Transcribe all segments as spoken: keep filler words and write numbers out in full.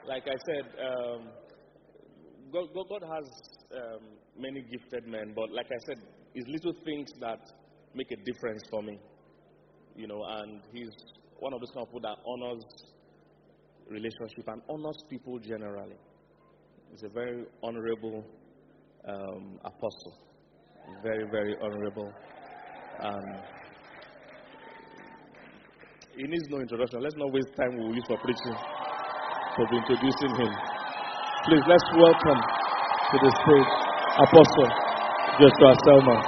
like I said, um, God, God, God has um, many gifted men, but like I said, it's little things that make a difference for me. You know, and he's one of those kind of people that honors relationship and honors people generally. He's a very honorable um, apostle. Very, very honorable. Um, he needs no introduction. Let's not waste time we will use for preaching to be introducing him. Please, let's welcome to the stage Apostle Joshua Selman.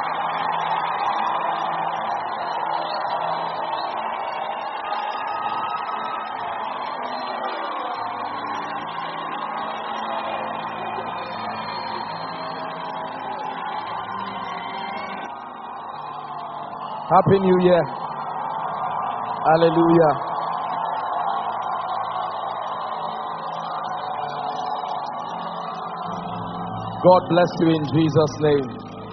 Happy New Year. Hallelujah. God bless you in Jesus' name.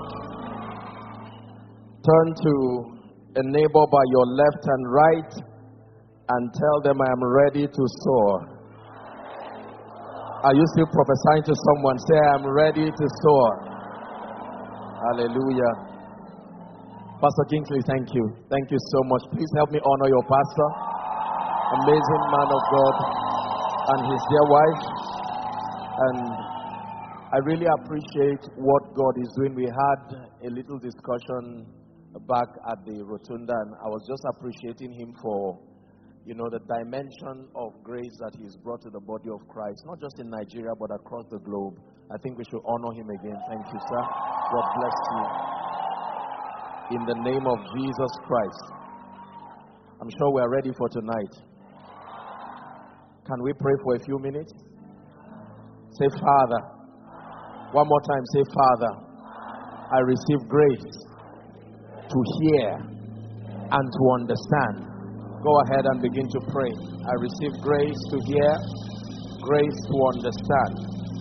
Turn to a neighbor by your left and right and tell them, I am ready to soar. Are you still prophesying to someone? Say, I am ready to soar. Hallelujah. Pastor Kingsley, thank you. Thank you so much. Please help me honor your pastor. Amazing man of God and his dear wife. And I really appreciate what God is doing. We had a little discussion back at the Rotunda, and I was just appreciating him for, you know, the dimension of grace that he's brought to the body of Christ, not just in Nigeria, but across the globe. I think we should honor him again. Thank you, sir. God bless you. In the name of Jesus Christ. I'm sure we are ready for tonight. Can we pray for a few minutes? Say, Father. One more time, say, Father, I receive grace to hear and to understand. Go ahead and begin to pray. I receive grace to hear, grace to understand.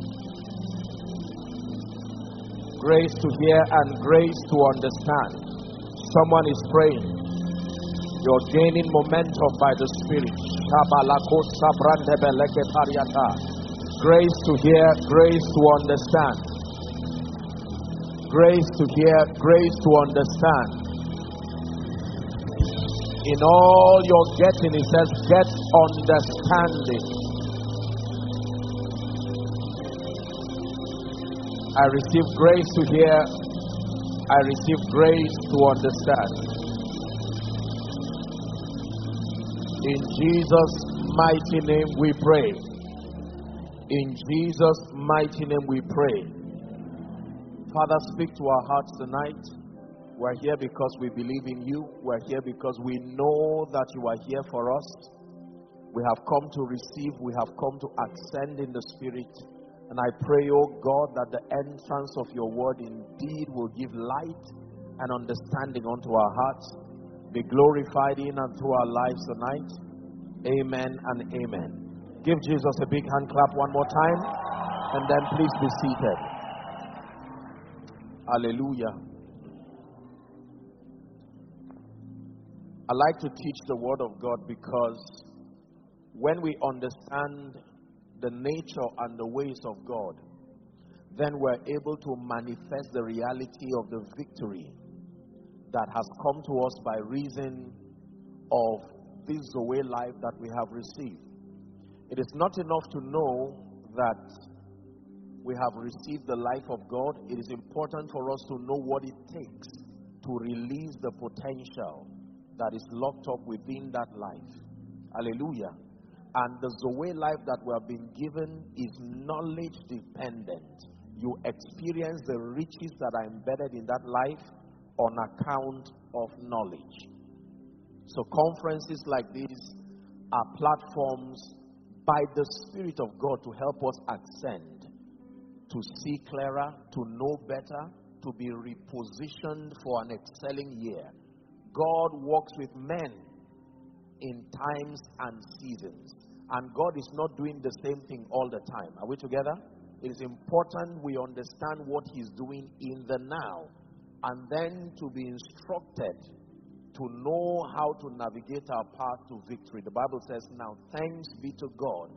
Grace to hear and grace to understand. Someone is praying. You're gaining momentum by the Spirit. Grace to hear, grace to understand. Grace to hear, grace to understand. In all you're getting, it says, get understanding. I receive grace to hear. I receive grace to understand. In Jesus' mighty name we pray. In Jesus' mighty name we pray. Father, speak to our hearts tonight. We're here because we believe in you. We're here because we know that you are here for us. We have come to receive. We have come to ascend in the Spirit. And I pray, oh God, that the entrance of your word indeed will give light and understanding unto our hearts. Be glorified in and through our lives tonight. Amen and amen. Give Jesus a big hand clap one more time. And then please be seated. Hallelujah. I like to teach the word of God because when we understand the nature and the ways of God, then we're able to manifest the reality of the victory that has come to us by reason of this Zoe life that we have received. It is not enough to know that we have received the life of God. It is important for us to know what it takes to release the potential that is locked up within that life. Hallelujah. And the Zoe life that we have been given is knowledge dependent. You experience the riches that are embedded in that life on account of knowledge. So conferences like these are platforms by the Spirit of God to help us ascend, to see clearer, to know better, to be repositioned for an excelling year. God works with men in times and seasons. And God is not doing the same thing all the time. Are we together? It is important we understand what He's doing in the now. And then to be instructed to know how to navigate our path to victory. The Bible says, now thanks be to God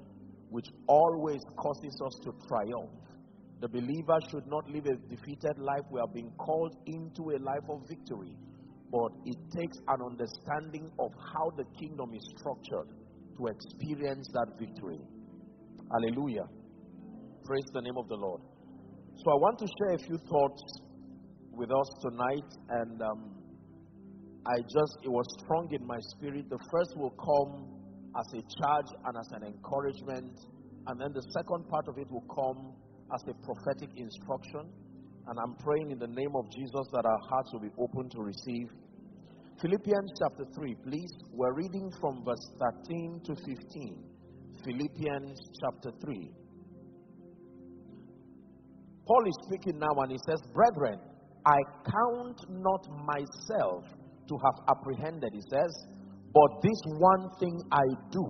which always causes us to triumph. The believer should not live a defeated life. We are being called into a life of victory. But it takes an understanding of how the kingdom is structured to experience that victory. Hallelujah. Praise the name of the Lord. So I want to share a few thoughts with us tonight. And um, I just, it was strong in my spirit. The first will come as a charge and as an encouragement. And then the second part of it will come as a prophetic instruction. And I'm praying in the name of Jesus that our hearts will be open to receive. Philippians chapter three, please. We're reading from verse thirteen to fifteen. Philippians chapter three. Paul is speaking now and he says, "Brethren, I count not myself to have apprehended," he says, "but this one thing I do,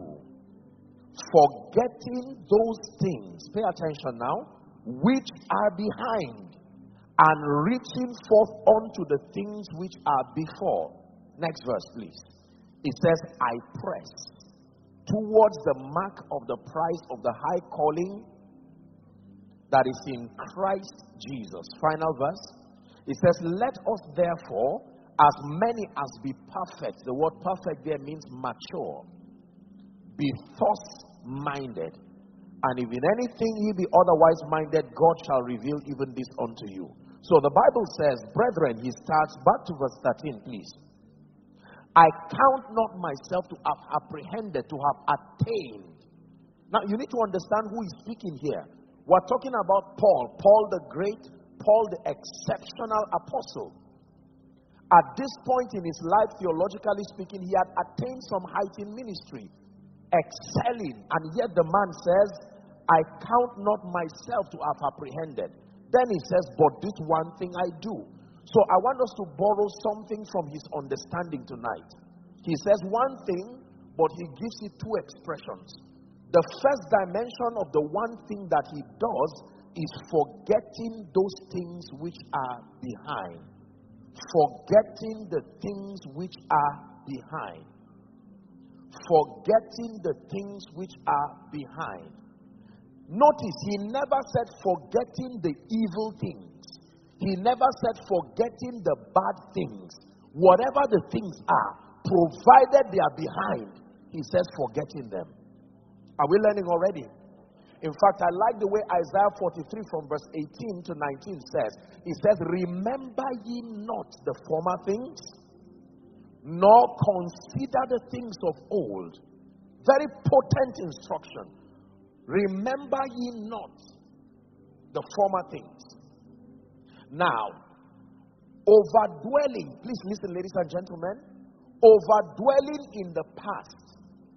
forgetting those things," pay attention now, "which are behind, and reaching forth unto the things which are before." Next verse, please. It says, "I press towards the mark of the prize of the high calling that is in Christ Jesus." Final verse. It says, "Let us therefore, as many as be perfect," the word perfect there means mature, "be thus minded. And if in anything ye be otherwise minded, God shall reveal even this unto you." So the Bible says, brethren, he starts back to verse thirteen, please. "I count not myself to have apprehended, to have attained." Now you need to understand who is speaking here. We're talking about Paul, Paul the great, Paul the exceptional apostle. At this point in his life, theologically speaking, he had attained some height in ministry, excelling, and yet the man says, "I count not myself to have apprehended." Then he says, "But this one thing I do." So I want us to borrow something from his understanding tonight. He says one thing, but he gives it two expressions. The first dimension of the one thing that he does is forgetting those things which are behind. Forgetting the things which are behind. Forgetting the things which are behind. Notice, he never said forgetting the evil things. He never said forgetting the bad things. Whatever the things are, provided they are behind, he says forgetting them. Are we learning already? In fact, I like the way Isaiah forty-three from verse eighteen to nineteen says. It says, "Remember ye not the former things, nor consider the things of old." Very potent instruction. Remember ye not the former things. Now, overdwelling, please listen, ladies and gentlemen, overdwelling in the past,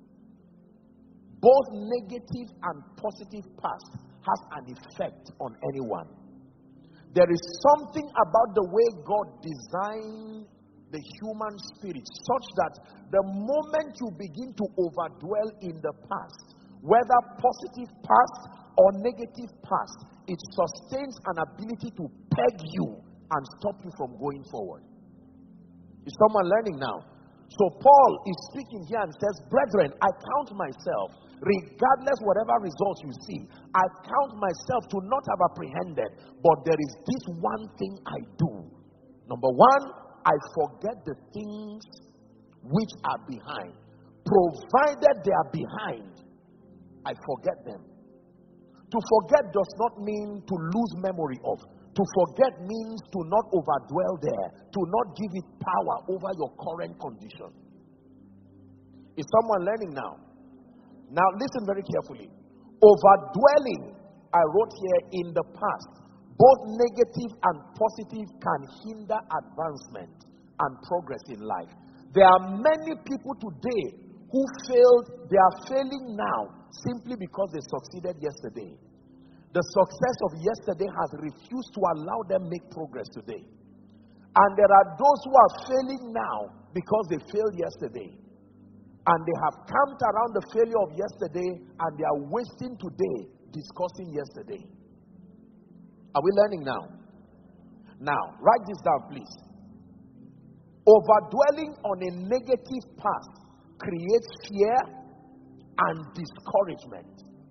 both negative and positive past, has an effect on anyone. There is something about the way God designed the human spirit such that the moment you begin to overdwell in the past, whether positive past or negative past, it sustains an ability to peg you and stop you from going forward. Is someone learning now? So Paul is speaking here and says, "Brethren, I count myself, regardless whatever results you see, I count myself to not have apprehended, but there is this one thing I do. Number one, I forget the things which are behind. Provided they are behind, I forget them." To forget does not mean to lose memory of. To forget means to not overdwell there, to not give it power over your current condition. Is someone learning now? Now listen very carefully. Overdwelling, I wrote here, in the past, both negative and positive, can hinder advancement and progress in life. There are many people today who failed, they are failing now simply because they succeeded yesterday. The success of yesterday has refused to allow them make progress today. And there are those who are failing now because they failed yesterday. And they have camped around the failure of yesterday and they are wasting today discussing yesterday. Are we learning now? Now, write this down, please. Overdwelling on a negative past creates fear and discouragement.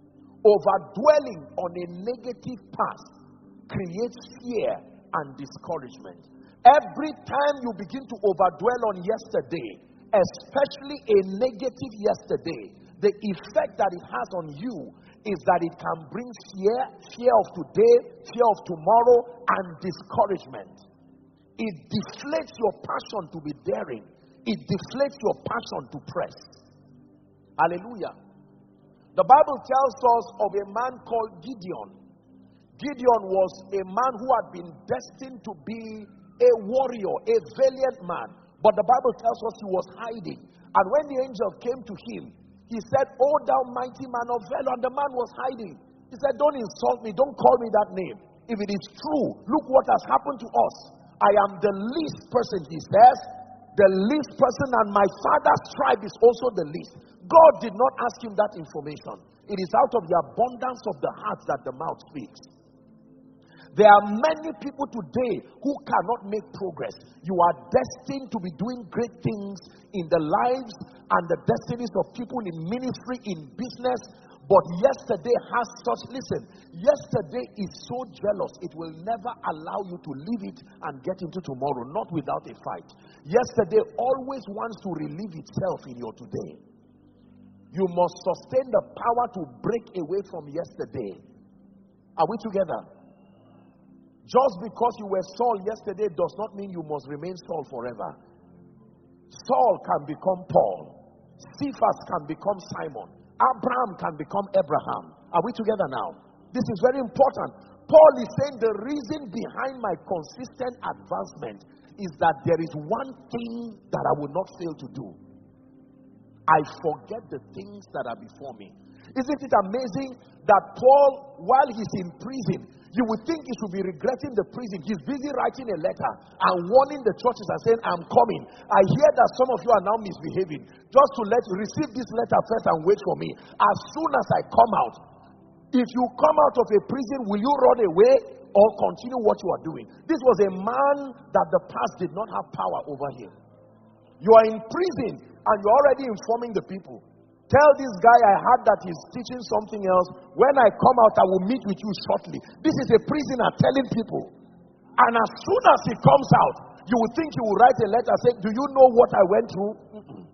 Overdwelling on a negative past creates fear and discouragement. Every time you begin to overdwell on yesterday, especially a negative yesterday, the effect that it has on you is that it can bring fear, fear of today, fear of tomorrow, and discouragement. It deflates your passion to be daring. It deflates your passion to press. Hallelujah. The Bible tells us of a man called Gideon. Gideon was a man who had been destined to be a warrior, a valiant man. But the Bible tells us he was hiding. And when the angel came to him, he said, "O thou mighty man of valor," and the man was hiding. He said, "Don't insult me, don't call me that name. If it is true, look what has happened to us. I am the least person," he says, "the least person, and my father's tribe is also the least." God did not ask him that information. It is out of the abundance of the heart that the mouth speaks. There are many people today who cannot make progress. You are destined to be doing great things in the lives and the destinies of people in ministry, in business. But yesterday has such, listen, yesterday is so jealous, it will never allow you to leave it and get into tomorrow, not without a fight. Yesterday always wants to relieve itself in your today. You must sustain the power to break away from yesterday. Are we together? Just because you were Saul yesterday does not mean you must remain Saul forever. Saul can become Paul. Cephas can become Simon. Abraham can become Abraham. Are we together now? This is very important. Paul is saying the reason behind my consistent advancement is that there is one thing that I will not fail to do. I forget the things that are before me. Isn't it amazing that Paul, while he's in prison, you would think he should be regretting the prison. He's busy writing a letter and warning the churches and saying, "I'm coming. I hear that some of you are now misbehaving. Just to let you receive this letter first and wait for me. As soon as I come out, if you come out of a prison, will you run away or continue what you are doing?" This was a man that the past did not have power over him. You are in prison and you're already informing the people. Tell this guy I heard that he's teaching something else. When I come out, I will meet with you shortly. This is a prisoner telling people. And as soon as he comes out, you would think he will write a letter saying, "Do you know what I went through?" Mm-mm.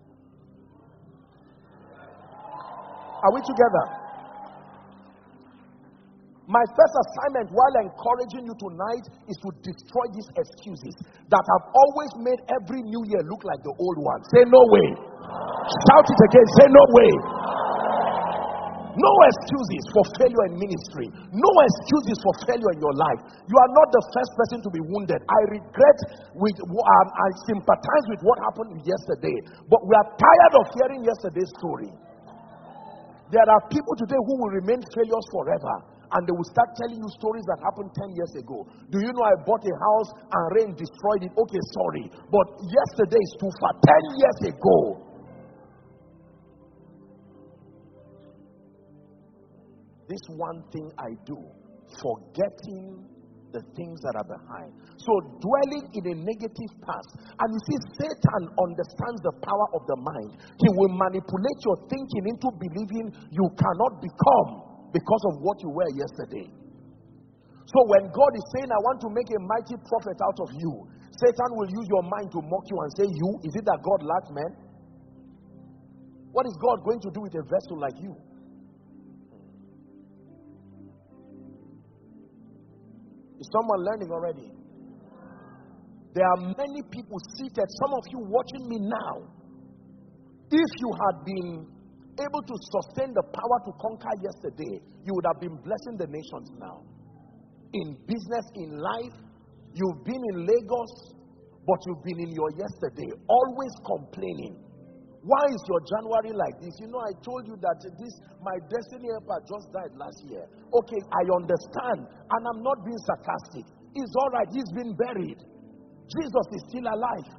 Are we together? My first assignment while encouraging you tonight is to destroy these excuses that have always made every new year look like the old one. Say no way. Shout it again. Say no way. No excuses for failure in ministry. No excuses for failure in your life. You are not the first person to be wounded. I regret with, um, I sympathize with what happened yesterday. But we are tired of hearing yesterday's story. There are people today who will remain failures forever. And they will start telling you stories that happened ten years ago. Do you know I bought a house and rain destroyed it? Okay, sorry. But yesterday is too far. ten years ago. This one thing I do, forgetting the things that are behind. So dwelling in a negative past. And you see, Satan understands the power of the mind. He will manipulate your thinking into believing you cannot become because of what you were yesterday. So when God is saying, "I want to make a mighty prophet out of you," Satan will use your mind to mock you and say, "You, is it that God lacks men? What is God going to do with a vessel like you?" Is someone learning already? There are many people seated, some of you watching me now. If you had been able to sustain the power to conquer yesterday, you would have been blessing the nations now. In business, in life, you've been in Lagos, but you've been in your yesterday, always complaining. Why is your January like this? You know, I told you that this, my destiny helper just died last year. Okay, I understand, and I'm not being sarcastic. It's all right, he's been buried. Jesus is still alive.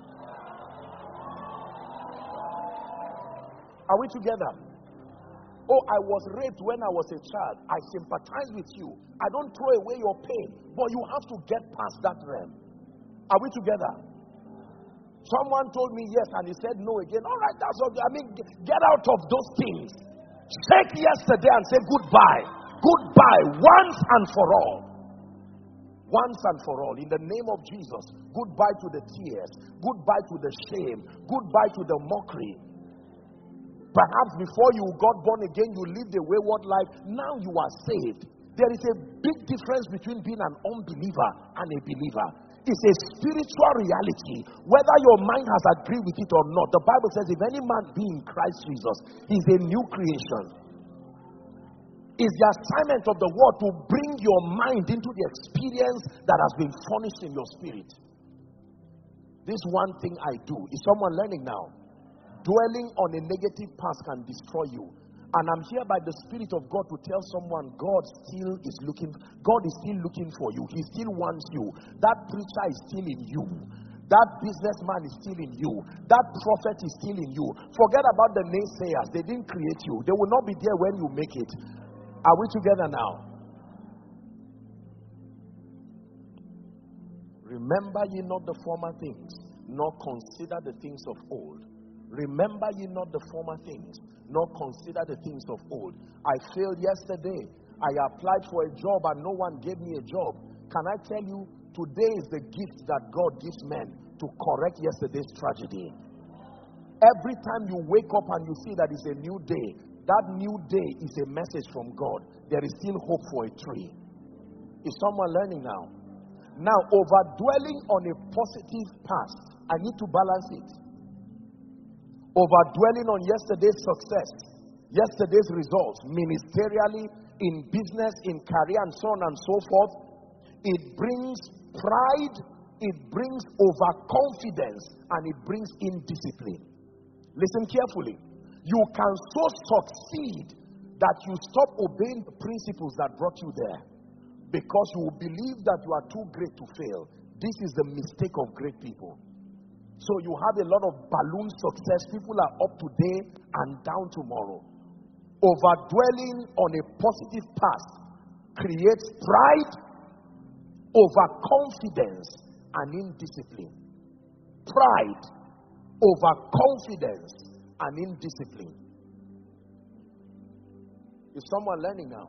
Are we together? Oh, I was raped when I was a child. I sympathize with you. I don't throw away your pain, but you have to get past that realm. Are we together? Someone told me yes, and he said no again. All right, that's okay. I mean, get out of those things. Shake yesterday and say goodbye. Goodbye once and for all. Once and for all. In the name of Jesus. Goodbye to the tears. Goodbye to the shame. Goodbye to the mockery. Perhaps before you got born again, you lived a wayward life. Now you are saved. There is a big difference between being an unbeliever and a believer. It's a spiritual reality. Whether your mind has agreed with it or not. The Bible says if any man be in Christ Jesus, he's a new creation. It's the assignment of the word to bring your mind into the experience that has been furnished in your spirit. This one thing I do. Is someone learning now? Dwelling on a negative past can destroy you. And I'm here by the Spirit of God to tell someone God still is looking, God is still looking for you. He still wants you. That preacher is still in you. That businessman is still in you. That prophet is still in you. Forget about the naysayers. They didn't create you. They will not be there when you make it. Are we together now? Remember ye not the former things, nor consider the things of old. Remember ye not the former things, nor consider the things of old. I failed yesterday. I applied for a job and no one gave me a job. Can I tell you, today is the gift that God gives men to correct yesterday's tragedy. Every time you wake up and you see that it's a new day, that new day is a message from God. There is still hope for a tree. Is someone learning now? Now, overdwelling on a positive past, I need to balance it. Overdwelling on yesterday's success, yesterday's results, ministerially, in business, in career, and so on and so forth, it brings pride, it brings overconfidence, and it brings indiscipline. Listen carefully. You can so succeed that you stop obeying the principles that brought you there because you will believe that you are too great to fail. This is the mistake of great people. So you have a lot of balloon success. People are up today and down tomorrow. Overdwelling on a positive past creates pride, overconfidence, and indiscipline. Pride, overconfidence, and indiscipline. Is someone learning now?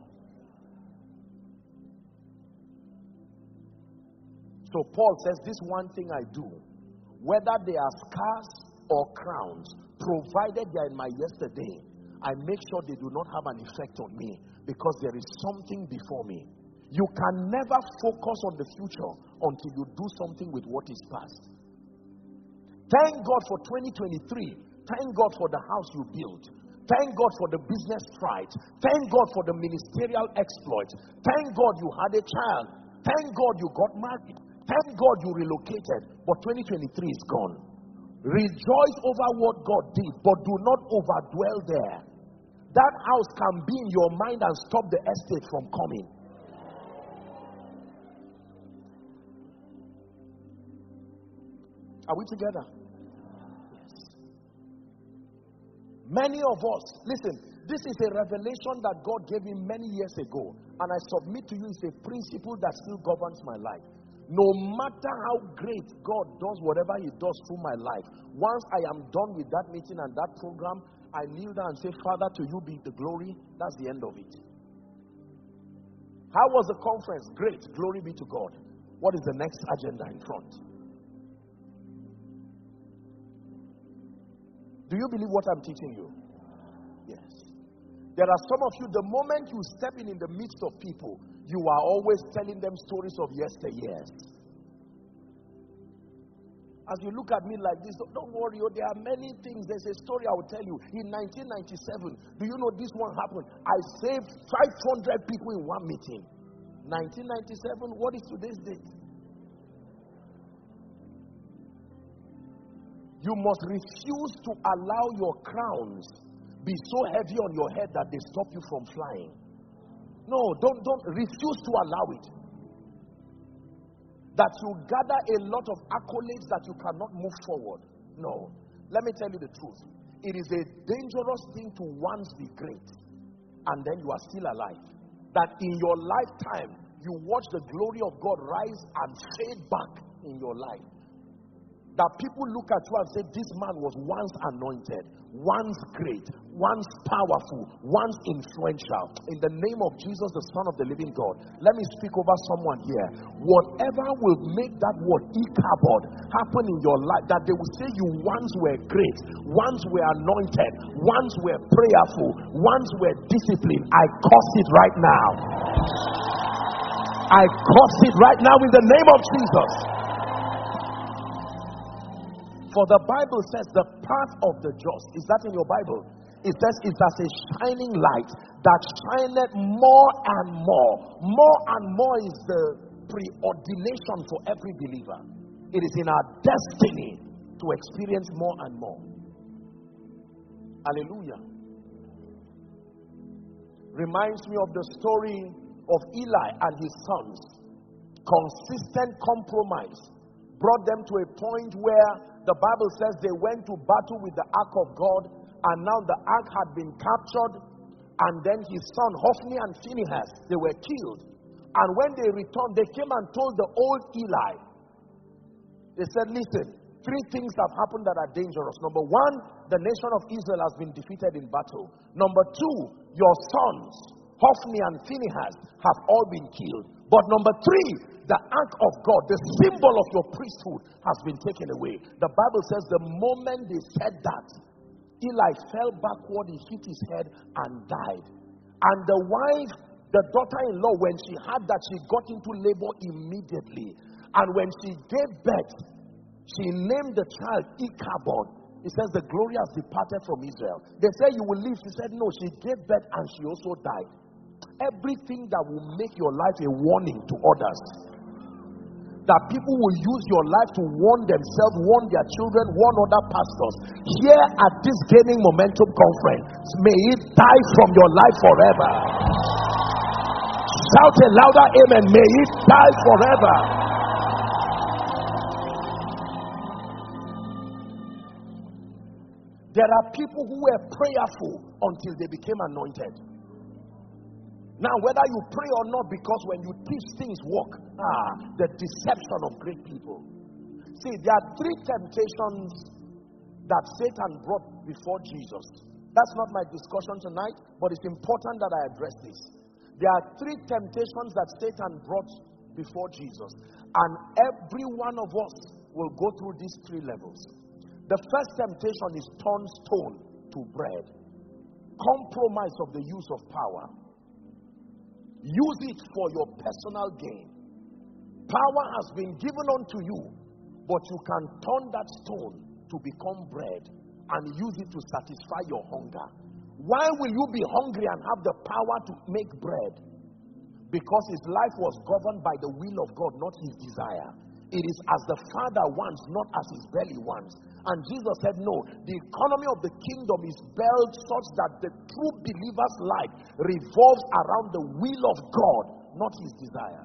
So Paul says, this one thing I do, whether they are scars or crowns, provided they are in my yesterday, I make sure they do not have an effect on me because there is something before me. You can never focus on the future until you do something with what is past. Thank God for twenty twenty-three. Thank God for the house you built. Thank God for the business stride. Thank God for the ministerial exploits. Thank God you had a child. Thank God you got married. Thank God you relocated. But twenty twenty-three is gone. Rejoice over what God did, but do not overdwell there. That house can be in your mind and stop the estate from coming. Are we together? Yes. Many of us, listen, this is a revelation that God gave me many years ago, and I submit to you it's a principle that still governs my life. No matter how great God does whatever He does through my life, once I am done with that meeting and that program, I kneel down and say, Father, to you be the glory. That's the end of it. How was the conference? Great. Glory be to God. What is the next agenda in front? Do you believe what I'm teaching you? Yes. There are some of you, the moment you step in in the midst of people, you are always telling them stories of yesteryears. As you look at me like this, don't, don't worry, oh, there are many things. There's a story I will tell you. In nineteen ninety-seven, do you know this one happened? I saved five hundred people in one meeting. nineteen ninety-seven, what is today's date? You must refuse to allow your crowns be so heavy on your head that they stop you from flying. No, don't, don't refuse to allow it. That you gather a lot of accolades that you cannot move forward. No. Let me tell you the truth. It is a dangerous thing to once be great and then you are still alive. That in your lifetime, you watch the glory of God rise and fade back in your life. that people look at you and say, this man was once anointed, once great, once powerful, once influential. In the name of Jesus, the Son of the living God, let me speak over someone here. Whatever will make that word Ichabod happen in your life, that they will say you once were great, once were anointed, once were prayerful, once were disciplined, I curse it right now. I curse it right now in the name of Jesus. For the Bible says the path of the just, is that in your Bible? It says it's as a shining light that shineth more and more. More and more is the preordination for every believer. It is in our destiny to experience more and more. Hallelujah. Reminds me of the story of Eli and his sons. Consistent compromise brought them to a point where the Bible says they went to battle with the ark of God, and now the ark had been captured, and then his son Hophni and Phinehas, they were killed. And when they returned, they came and told the old Eli. They said, listen, three things have happened that are dangerous. Number one, the nation of Israel has been defeated in battle. Number two, your sons Hophni and Phinehas have all been killed. But number three, the ark of God, the symbol of your priesthood, has been taken away. The Bible says the moment they said that, Eli fell backward, he hit his head and died. And the wife, the daughter-in-law, when she heard that, she got into labor immediately. And when she gave birth, she named the child Ichabod. It says the glory has departed from Israel. They say you will live. She said no. She gave birth and she also died. Everything that will make your life a warning to others, that people will use your life to warn themselves, warn their children, warn other pastors. Here at this Gaining Momentum conference, may it die from your life forever. Shout a louder amen. May it die forever. There are people who were prayerful until they became anointed. Now, whether you pray or not, because when you teach things work, ah, the deception of great people. See, there are three temptations that Satan brought before Jesus. That's not my discussion tonight, but it's important that I address this. There are three temptations that Satan brought before Jesus, and every one of us will go through these three levels. The first temptation is turn stone to bread. Compromise of the use of power. Use it for your personal gain. Power has been given unto you, but you can turn that stone to become bread and use it to satisfy your hunger. Why will you be hungry and have the power to make bread? Because his life was governed by the will of God, not his desire. It is as the Father wants, not as his belly wants. And Jesus said, no, the economy of the kingdom is built such that the true believer's life revolves around the will of God, not his desire.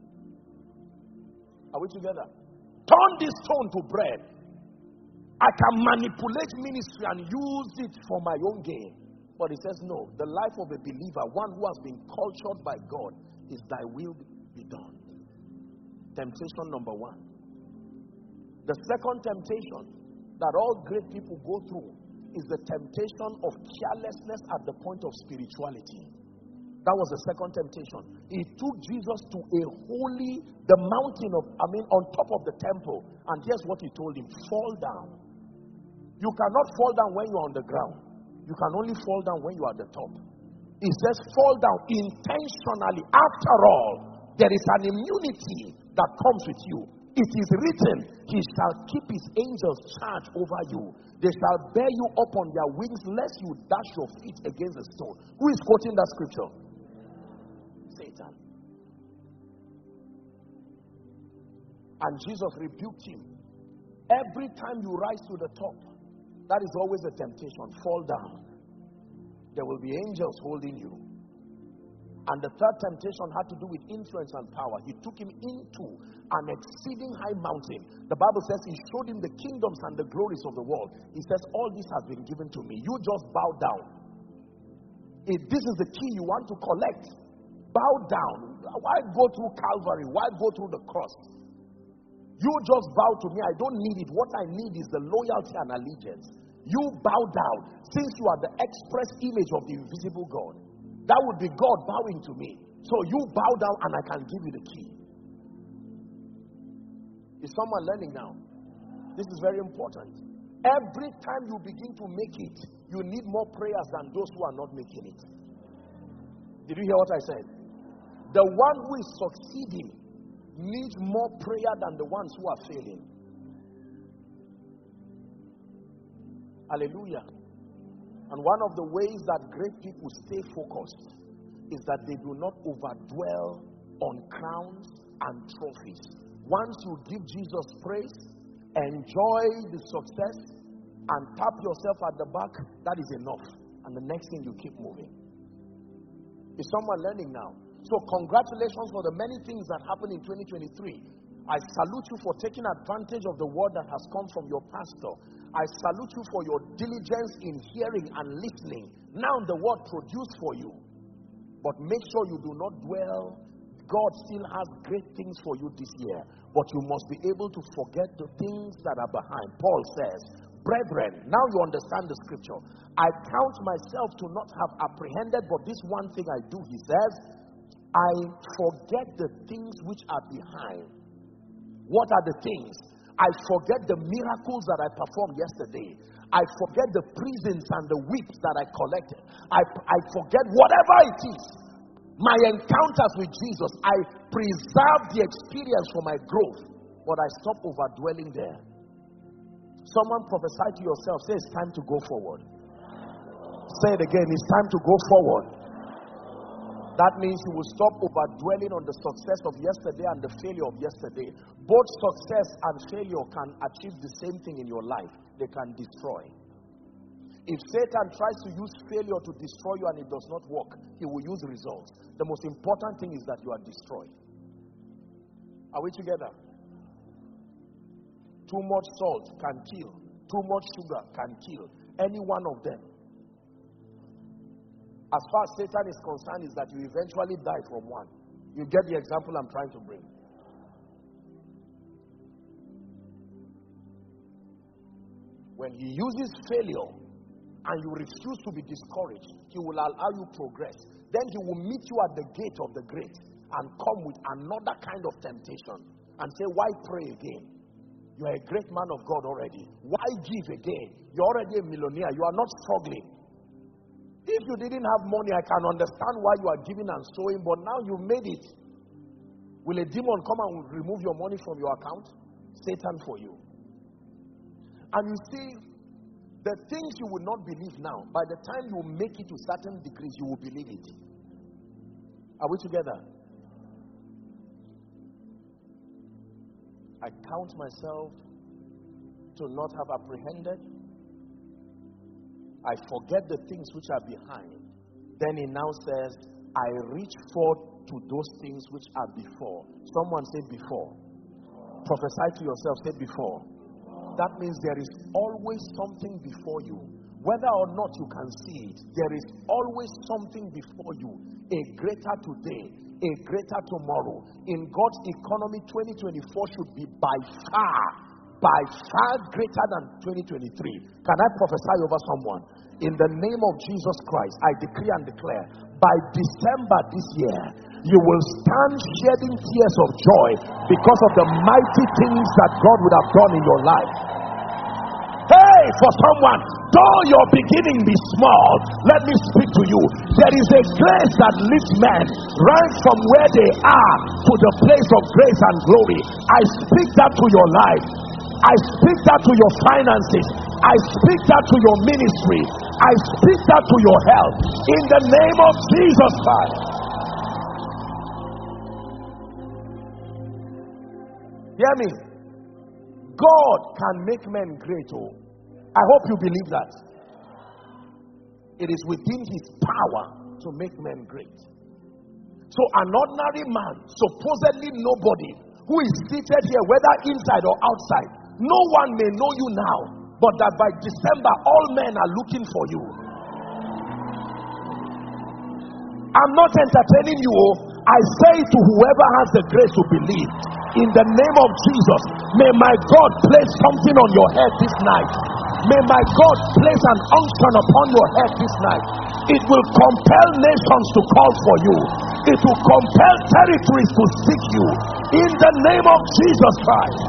Are we together? Turn this stone to bread. I can manipulate ministry and use it for my own gain. But he says, no, the life of a believer, one who has been cultured by God, is thy will be done. Temptation number one. The second temptation that all great people go through is the temptation of carelessness at the point of spirituality. That was the second temptation. He took Jesus to a holy, the mountain of, I mean, on top of the temple. And here's what he told him: fall down. You cannot fall down when you're on the ground. You can only fall down when you are at the top. He says, fall down intentionally. After all, there is an immunity that comes with you. It is written, he shall keep his angels charge over you. They shall bear you up on their wings, lest you dash your feet against a stone. Who is quoting that scripture? Satan. And Jesus rebuked him. Every time you rise to the top, that is always a temptation. Fall down. There will be angels holding you. And the third temptation had to do with influence and power. He took him into an exceeding high mountain. The Bible says he showed him the kingdoms and the glories of the world. He says, all this has been given to me. You just bow down. If this is the key you want to collect, bow down. Why go through Calvary? Why go through the cross? You just bow to me. I don't need it. What I need is the loyalty and allegiance. You bow down, since you are the express image of the invisible God. That would be God bowing to me. So you bow down and I can give you the key. Is someone learning now? This is very important. Every time you begin to make it, you need more prayers than those who are not making it. Did you hear what I said? The one who is succeeding needs more prayer than the ones who are failing. Hallelujah. And one of the ways that great people stay focused is that they do not overdwell on crowns and trophies. Once you give Jesus praise, enjoy the success, and tap yourself at the back, that is enough. And the next thing, you keep moving. Is someone learning now? So congratulations for the many things that happened in twenty twenty-three. I salute you for taking advantage of the word that has come from your pastor. I salute you for your diligence in hearing and listening. Now the word produced for you. But make sure you do not dwell. God still has great things for you this year. But you must be able to forget the things that are behind. Paul says, brethren, now you understand the scripture. I count myself to not have apprehended, but this one thing I do, he says, I forget the things which are behind. What are the things? I forget the miracles that I performed yesterday. I forget the prisons and the whips that I collected. I, I forget whatever it is. My encounters with Jesus, I preserve the experience for my growth, but I stop overdwelling there. Someone prophesy to yourself, say it's time to go forward. Say it again, it's time to go forward. That means you will stop overdwelling on the success of yesterday and the failure of yesterday. Both success and failure can achieve the same thing in your life. They can destroy. If Satan tries to use failure to destroy you and it does not work, he will use results. The most important thing is that you are destroyed. Are we together? Too much salt can kill. Too much sugar can kill. Any one of them. As far as Satan is concerned, is that you eventually die from one. You get the example I'm trying to bring. When he uses failure and you refuse to be discouraged, he will allow you progress. Then he will meet you at the gate of the great and come with another kind of temptation and say, why pray again? You are a great man of God already. Why give again? You're already a millionaire. You are not struggling. If you didn't have money, I can understand why you are giving and sowing, but now you made it. Will a demon come and remove your money from your account? Satan for you. And you see, the things you will not believe now, by the time you make it to certain degrees, you will believe it. Are we together? I count myself to not have apprehended. I forget the things which are behind. Then he now says, I reach forth to those things which are before. Someone say before. Prophesy to yourself, say before. That means there is always something before you. Whether or not you can see it, there is always something before you. A greater today, a greater tomorrow. In God's economy, twenty twenty-four should be by far, by far greater than twenty twenty-three. Can I prophesy over someone? In the name of Jesus Christ, I decree and declare, by December this year, you will stand shedding tears of joy because of the mighty things that God would have done in your life. Hey, for someone, though your beginning be small, let me speak to you. There is a grace that lifts men right from where they are to the place of grace and glory. I speak that to your life. I speak that to your finances. I speak that to your ministry. I speak that to your health. In the name of Jesus Christ. Hear me. God can make men great. Oh, I hope you believe that. It is within his power to make men great. So an ordinary man, supposedly nobody, who is seated here, whether inside or outside, no one may know you now, but that by December all men are looking for you. I'm not entertaining you. Oh, I say to whoever has the grace to believe, in the name of Jesus, may my God place something on your head this night. May my God place an unction upon your head this night. It will compel nations to call for you. It will compel territories to seek you. In the name of Jesus Christ.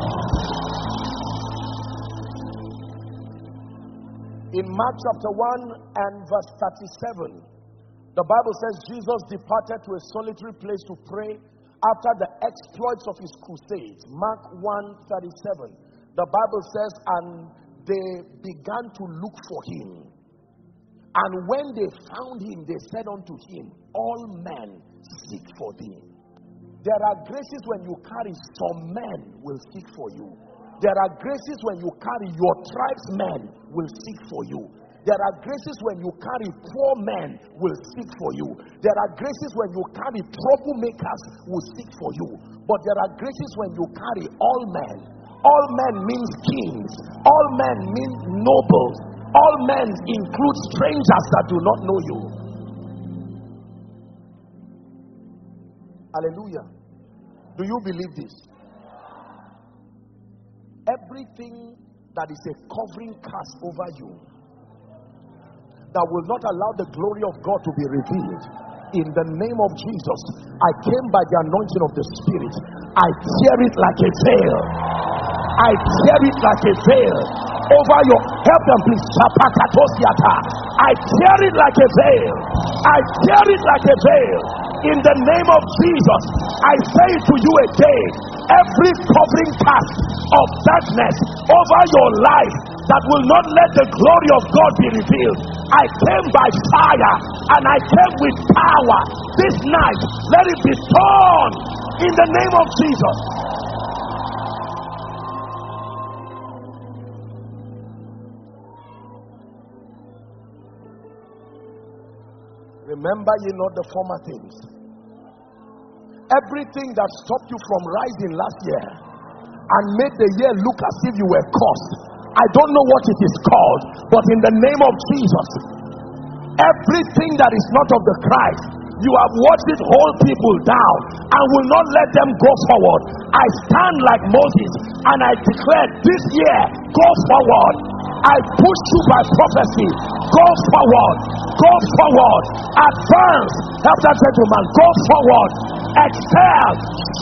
In Mark chapter one and verse thirty-seven, the Bible says Jesus departed to a solitary place to pray after the exploits of his crusades. Mark one thirty-seven. The Bible says, and they began to look for him. And when they found him, they said unto him, all men seek for thee. There are graces when you carry, some men will seek for you. There are graces when you carry, your tribesmen will seek for you. There are graces when you carry, poor men will seek for you. There are graces when you carry, troublemakers will seek for you. But there are graces when you carry, all men. All men means kings. All men mean nobles. All men include strangers that do not know you. Hallelujah. Do you believe this? Everything that is a covering cast over you, that will not allow the glory of God to be revealed, in the name of Jesus, I came by the anointing of the Spirit. I tear it like a veil. I tear it like a veil over your, help them please. I tear it like a veil. I tear it like a veil. In the name of Jesus, I say to you again, every covering cast of darkness over your life that will not let the glory of God be revealed, I came by fire and I came with power this night. Let it be torn in the name of Jesus. Remember ye not the former things. Everything that stopped you from rising last year and made the year look as if you were cursed, I don't know what it is called, but in the name of Jesus, everything that is not of the Christ, you have watched it hold people down and will not let them go forward. I stand like Moses and I declare this year, go forward. I push you by prophecy. Go forward. Go forward. Advance. Help that gentleman. Go forward. Excel.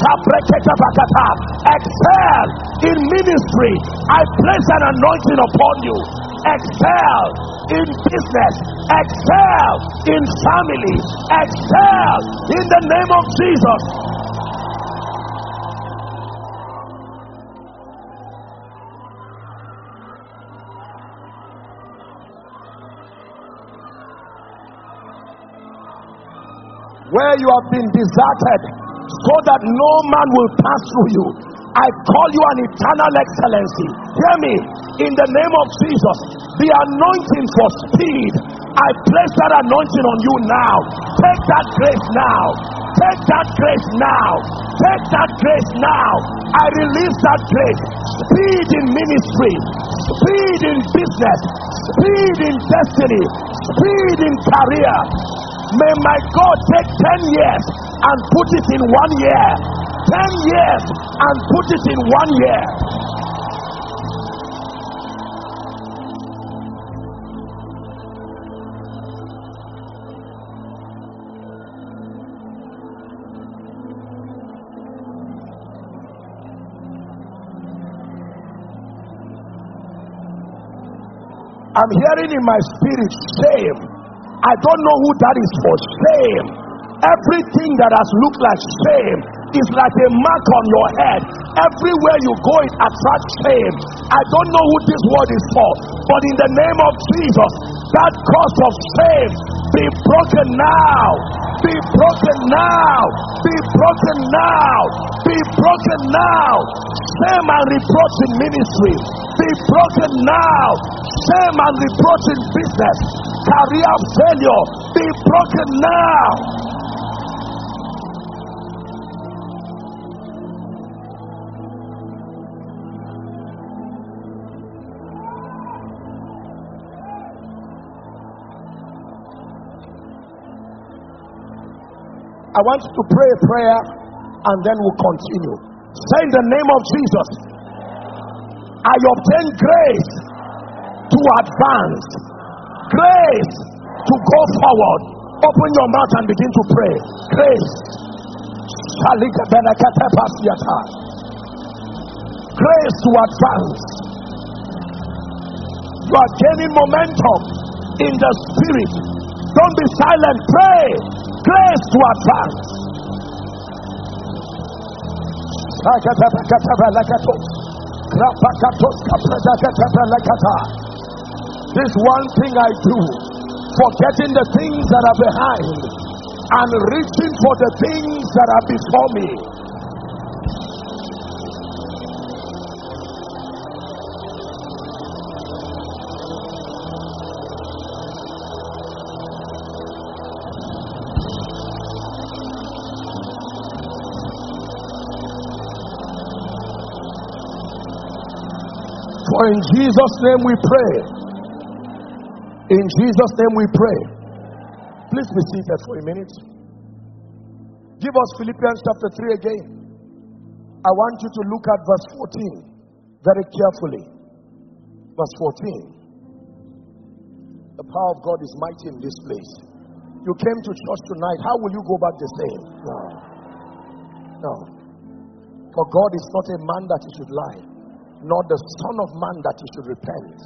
Excel in ministry. I place an anointing upon you. Excel in business. Excel in family. Excel in the name of Jesus. Where you have been deserted, so that no man will pass through you, I call you an eternal excellency. Hear me, in the name of Jesus, the anointing for speed, I place that anointing on you now. Take that grace now. Take that grace now. Take that grace now. I release that grace. Speed in ministry, speed in business, speed in destiny, speed in career. May my God take ten years and put it in one year. Ten years and put it in one year. I'm hearing in my spirit shame. I don't know who that is for. Shame. Everything that has looked like shame is like a mark on your head. Everywhere you go, it attracts shame. I don't know who this word is for, but in the name of Jesus, that cause of shame be broken now. Be broken now. Be broken now. Be broken now. Shame and reproach in ministry. Be broken now. Shame and reproach in business. Career failure. Be broken now. I want you to pray a prayer and then we'll continue. Say in the name of Jesus, I obtain grace to advance, grace to go forward. Open your mouth and begin to pray. Grace. Grace to advance. You are gaining momentum in the spirit. Don't be silent. Pray. Grace to advance. This one thing I do, forgetting the things that are behind and reaching for the things that are before me. For in Jesus' name we pray. In Jesus' name we pray. Please be seated for a minute. Give us Philippians chapter three again. I want you to look at verse fourteen very carefully. Verse fourteen. The power of God is mighty in this place. You came to church tonight. How will you go back the same? No. No. For God is not a man that he should lie, nor the Son of Man that he should repent.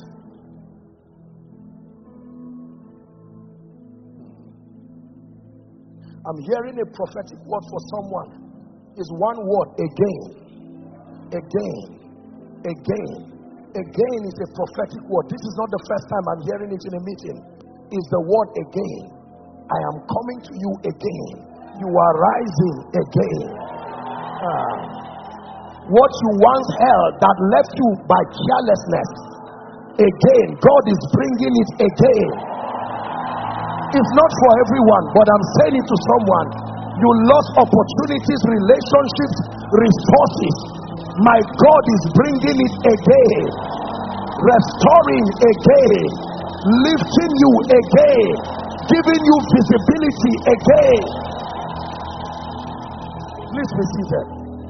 I'm hearing a prophetic word for someone. It's one word, again. Again. Again. Again is a prophetic word. This is not the first time I'm hearing it in a meeting. It's the word again. I am coming to you again. You are rising again. Ah. What you once held that left you by carelessness, again, God is bringing it again. It's not for everyone, but I'm saying it to someone. You lost opportunities, relationships, resources. My God is bringing it again, restoring again, lifting you again, giving you visibility again. Please be seated.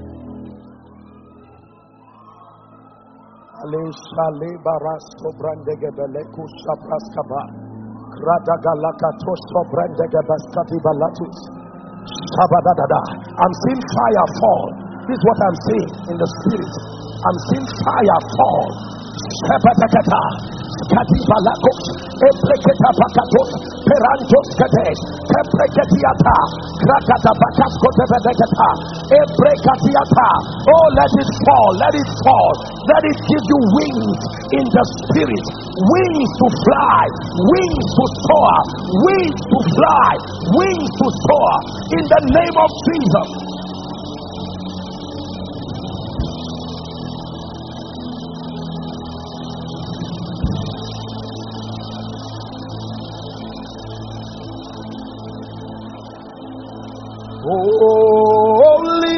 I'm seeing fire fall. This is what I'm seeing in the spirit. I'm seeing fire fall. Katibalakos, Ebreketa Pakatos, Perantos Kates, Kepreketiata, Krakatabakos Kotebeketa, Ebrekatiata. Oh, let it fall, let it fall, let it give you wings in the spirit, wings to fly, wings to soar, wings to fly, wings to soar in the name of Jesus. Holy,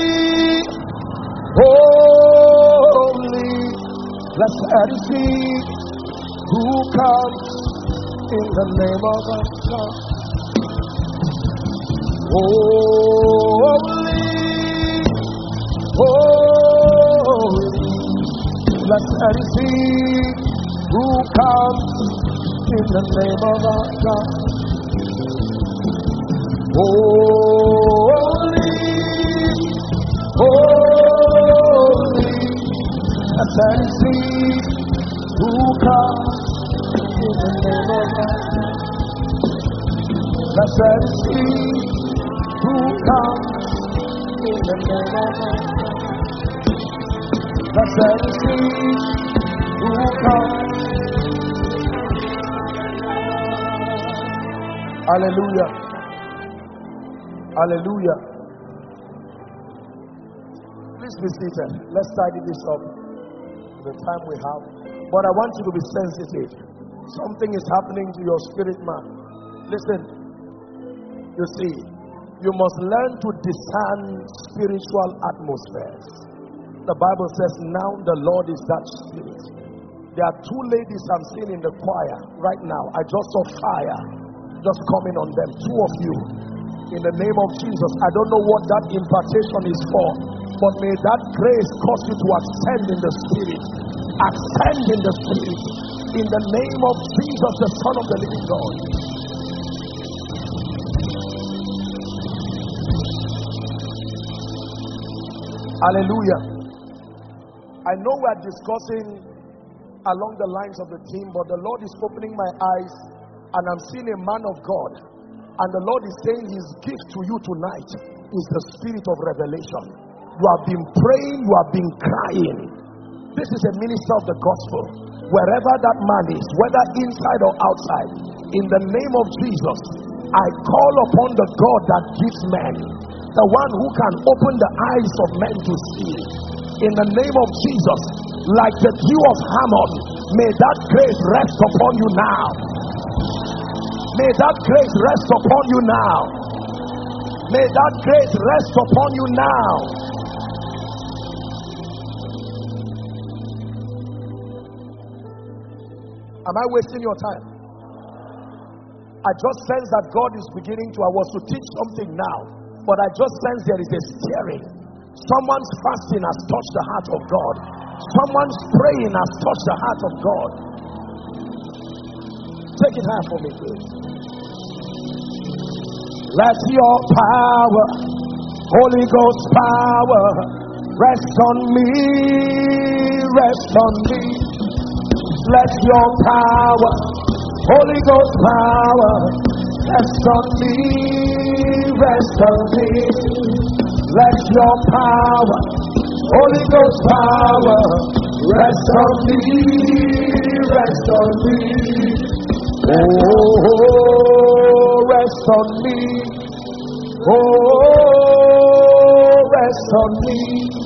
holy, blessed is he who comes in the name of our God. Holy, holy, blessed is he who comes in the name of our God. Holy, holy, blessed is he who comes in the name of God. Blessed is he who comes in the name of God. Blessed is he who comes. Hallelujah. Hallelujah. Please be seated. Let's tidy this up. The time we have. But I want you to be sensitive. Something is happening to your spirit, man. Listen. You see, you must learn to discern spiritual atmospheres. The Bible says, now the Lord is that spirit. There are two ladies I'm seeing in the choir right now. I just saw fire just coming on them. Two of you. In the name of Jesus, I don't know what that impartation is for, but may that grace cause you to ascend in the Spirit. Ascend in the Spirit. In the name of Jesus, the Son of the living God. Hallelujah. I know we are discussing along the lines of the theme, but the Lord is opening my eyes and I'm seeing a man of God. And the Lord is saying his gift to you tonight is the spirit of revelation. You have been praying, you have been crying. This is a minister of the gospel. Wherever that man is, whether inside or outside, in the name of Jesus, I call upon the God that gives men, the one who can open the eyes of men to see. In the name of Jesus, like the dew of Hammon, may that grace rest upon you now. May that grace rest upon you now. May that grace rest upon you now. Am I wasting your time? I just sense that God is beginning to, I was to teach something now, but I just sense there is a stirring. Someone's fasting has touched the heart of God. Someone's praying has touched the heart of God. Take it high for me, please. Let your power, Holy Ghost power, rest on me, rest on me. Let your power, Holy Ghost power, rest on me, rest on me. Let your power, Holy Ghost power, rest on me, rest on me. Oh, rest on me. Oh, rest on me.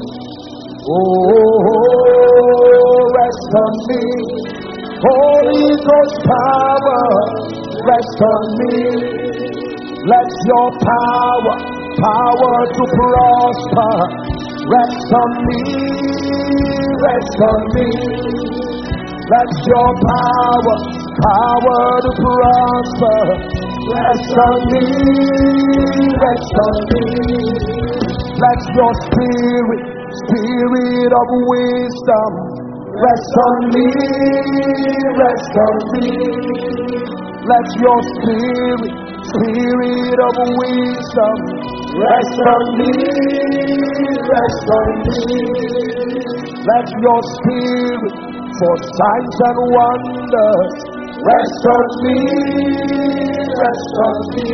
Oh, rest on me. Holy Ghost power, rest on me. Let your power, power to prosper, rest on me, rest on me. Let your power, power to prosper, rest on me, rest on me. Let your spirit, spirit of wisdom, rest on me, rest on me. Let your spirit, spirit of wisdom, rest on me, rest on me. Let your spirit for signs and wonders, rest on me, rest on me.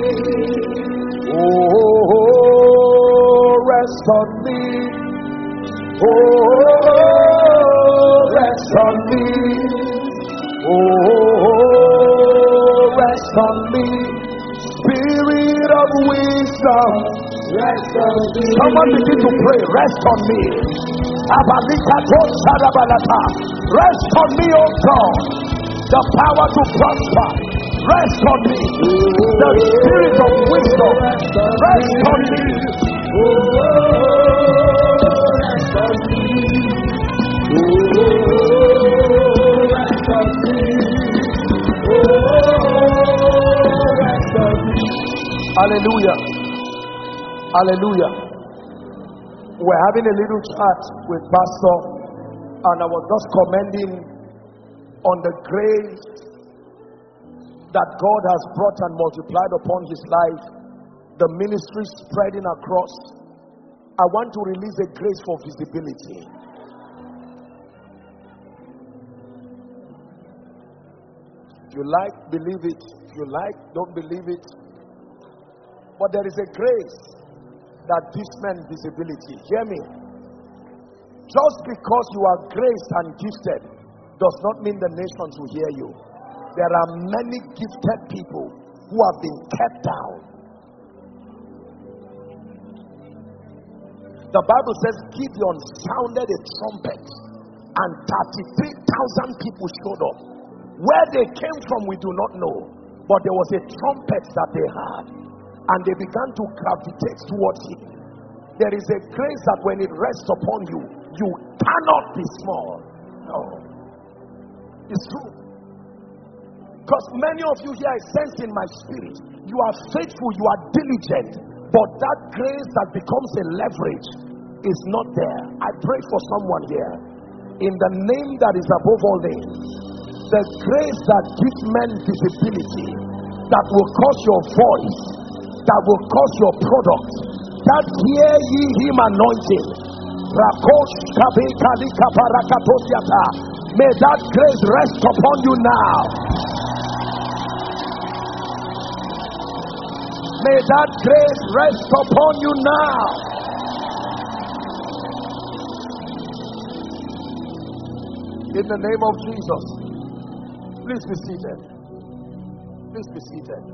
Oh, rest on me. Oh, rest on me. Oh, rest on me. Spirit of wisdom, rest on me. Someone begin to pray, rest on me. Rest on me, oh God. The power to prosper, rest on me. The spirit of wisdom, rest on me. Oh, rest on me. Oh, rest on me. Oh, rest on me. Hallelujah. Hallelujah. We're having a little chat with Pastor, and I was just commending on the grace that God has brought and multiplied upon his life, the ministry spreading across. I want to release a grace for visibility. If you like, believe it. If you like, don't believe it. But there is a grace that gives men visibility. Hear me. Just because you are graced and gifted does not mean the nations will hear you. There are many gifted people who have been kept down. The Bible says Gideon sounded a trumpet and thirty-three thousand people showed up. Where they came from we do not know, but there was a trumpet that they had, and they began to gravitate towards him. There is a grace that when it rests upon you, you cannot be small. No. It's true. Because many of you here, I sense in my spirit, You are faithful, you are diligent, but that grace that becomes a leverage is not there. I pray for someone here. In the name that is above all names, the grace that gives men visibility, that will cause your voice, that will cause your product, that hear ye him anointing. May that grace rest upon you now. May that grace rest upon you now. In the name of Jesus. Please be seated. Please be seated.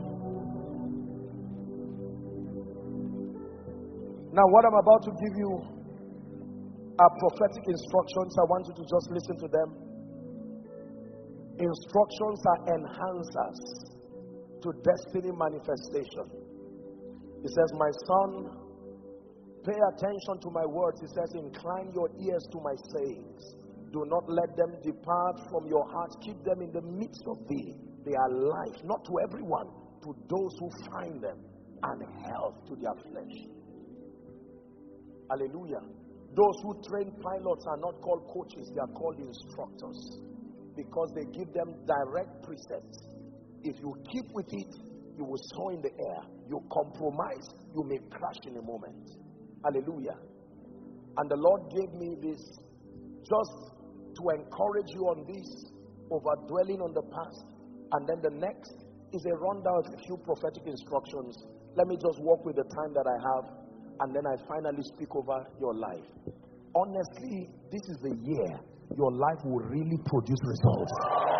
Now, what I'm about to give you are prophetic instructions. I want you to just listen to them. Instructions are enhancers to destiny manifestation. He says, my son, pay attention to my words. He says, incline your ears to my sayings. Do not let them depart from your heart. Keep them in the midst of thee. They are life, not to everyone, to those who find them, and health to their flesh. Hallelujah. Those who train pilots are not called coaches, they are called instructors, because they give them direct precepts. If you keep with it, you will soar in the air. You compromise, you may crash in a moment. Hallelujah. And the Lord gave me this just to encourage you on this, over dwelling on the past. And then the next is a rundown of a few prophetic instructions. Let me just walk with the time that I have, and then I finally speak over your life. Honestly, this is the year your life will really produce results.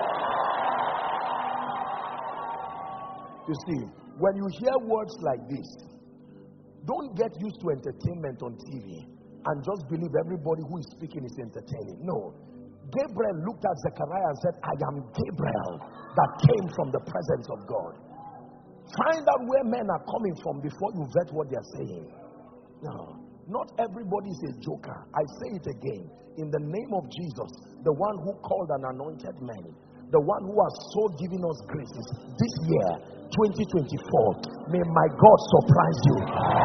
You see, when you hear words like this, don't get used to entertainment on T V and just believe everybody who is speaking is entertaining. No. Gabriel looked at Zechariah and said, I am Gabriel that came from the presence of God. Find out where men are coming from before you vet what they are saying. No, not everybody is a joker. I say it again. In the name of Jesus, the one who called an anointed man, the one who has so given us graces, this year, twenty twenty-four, may my God surprise you.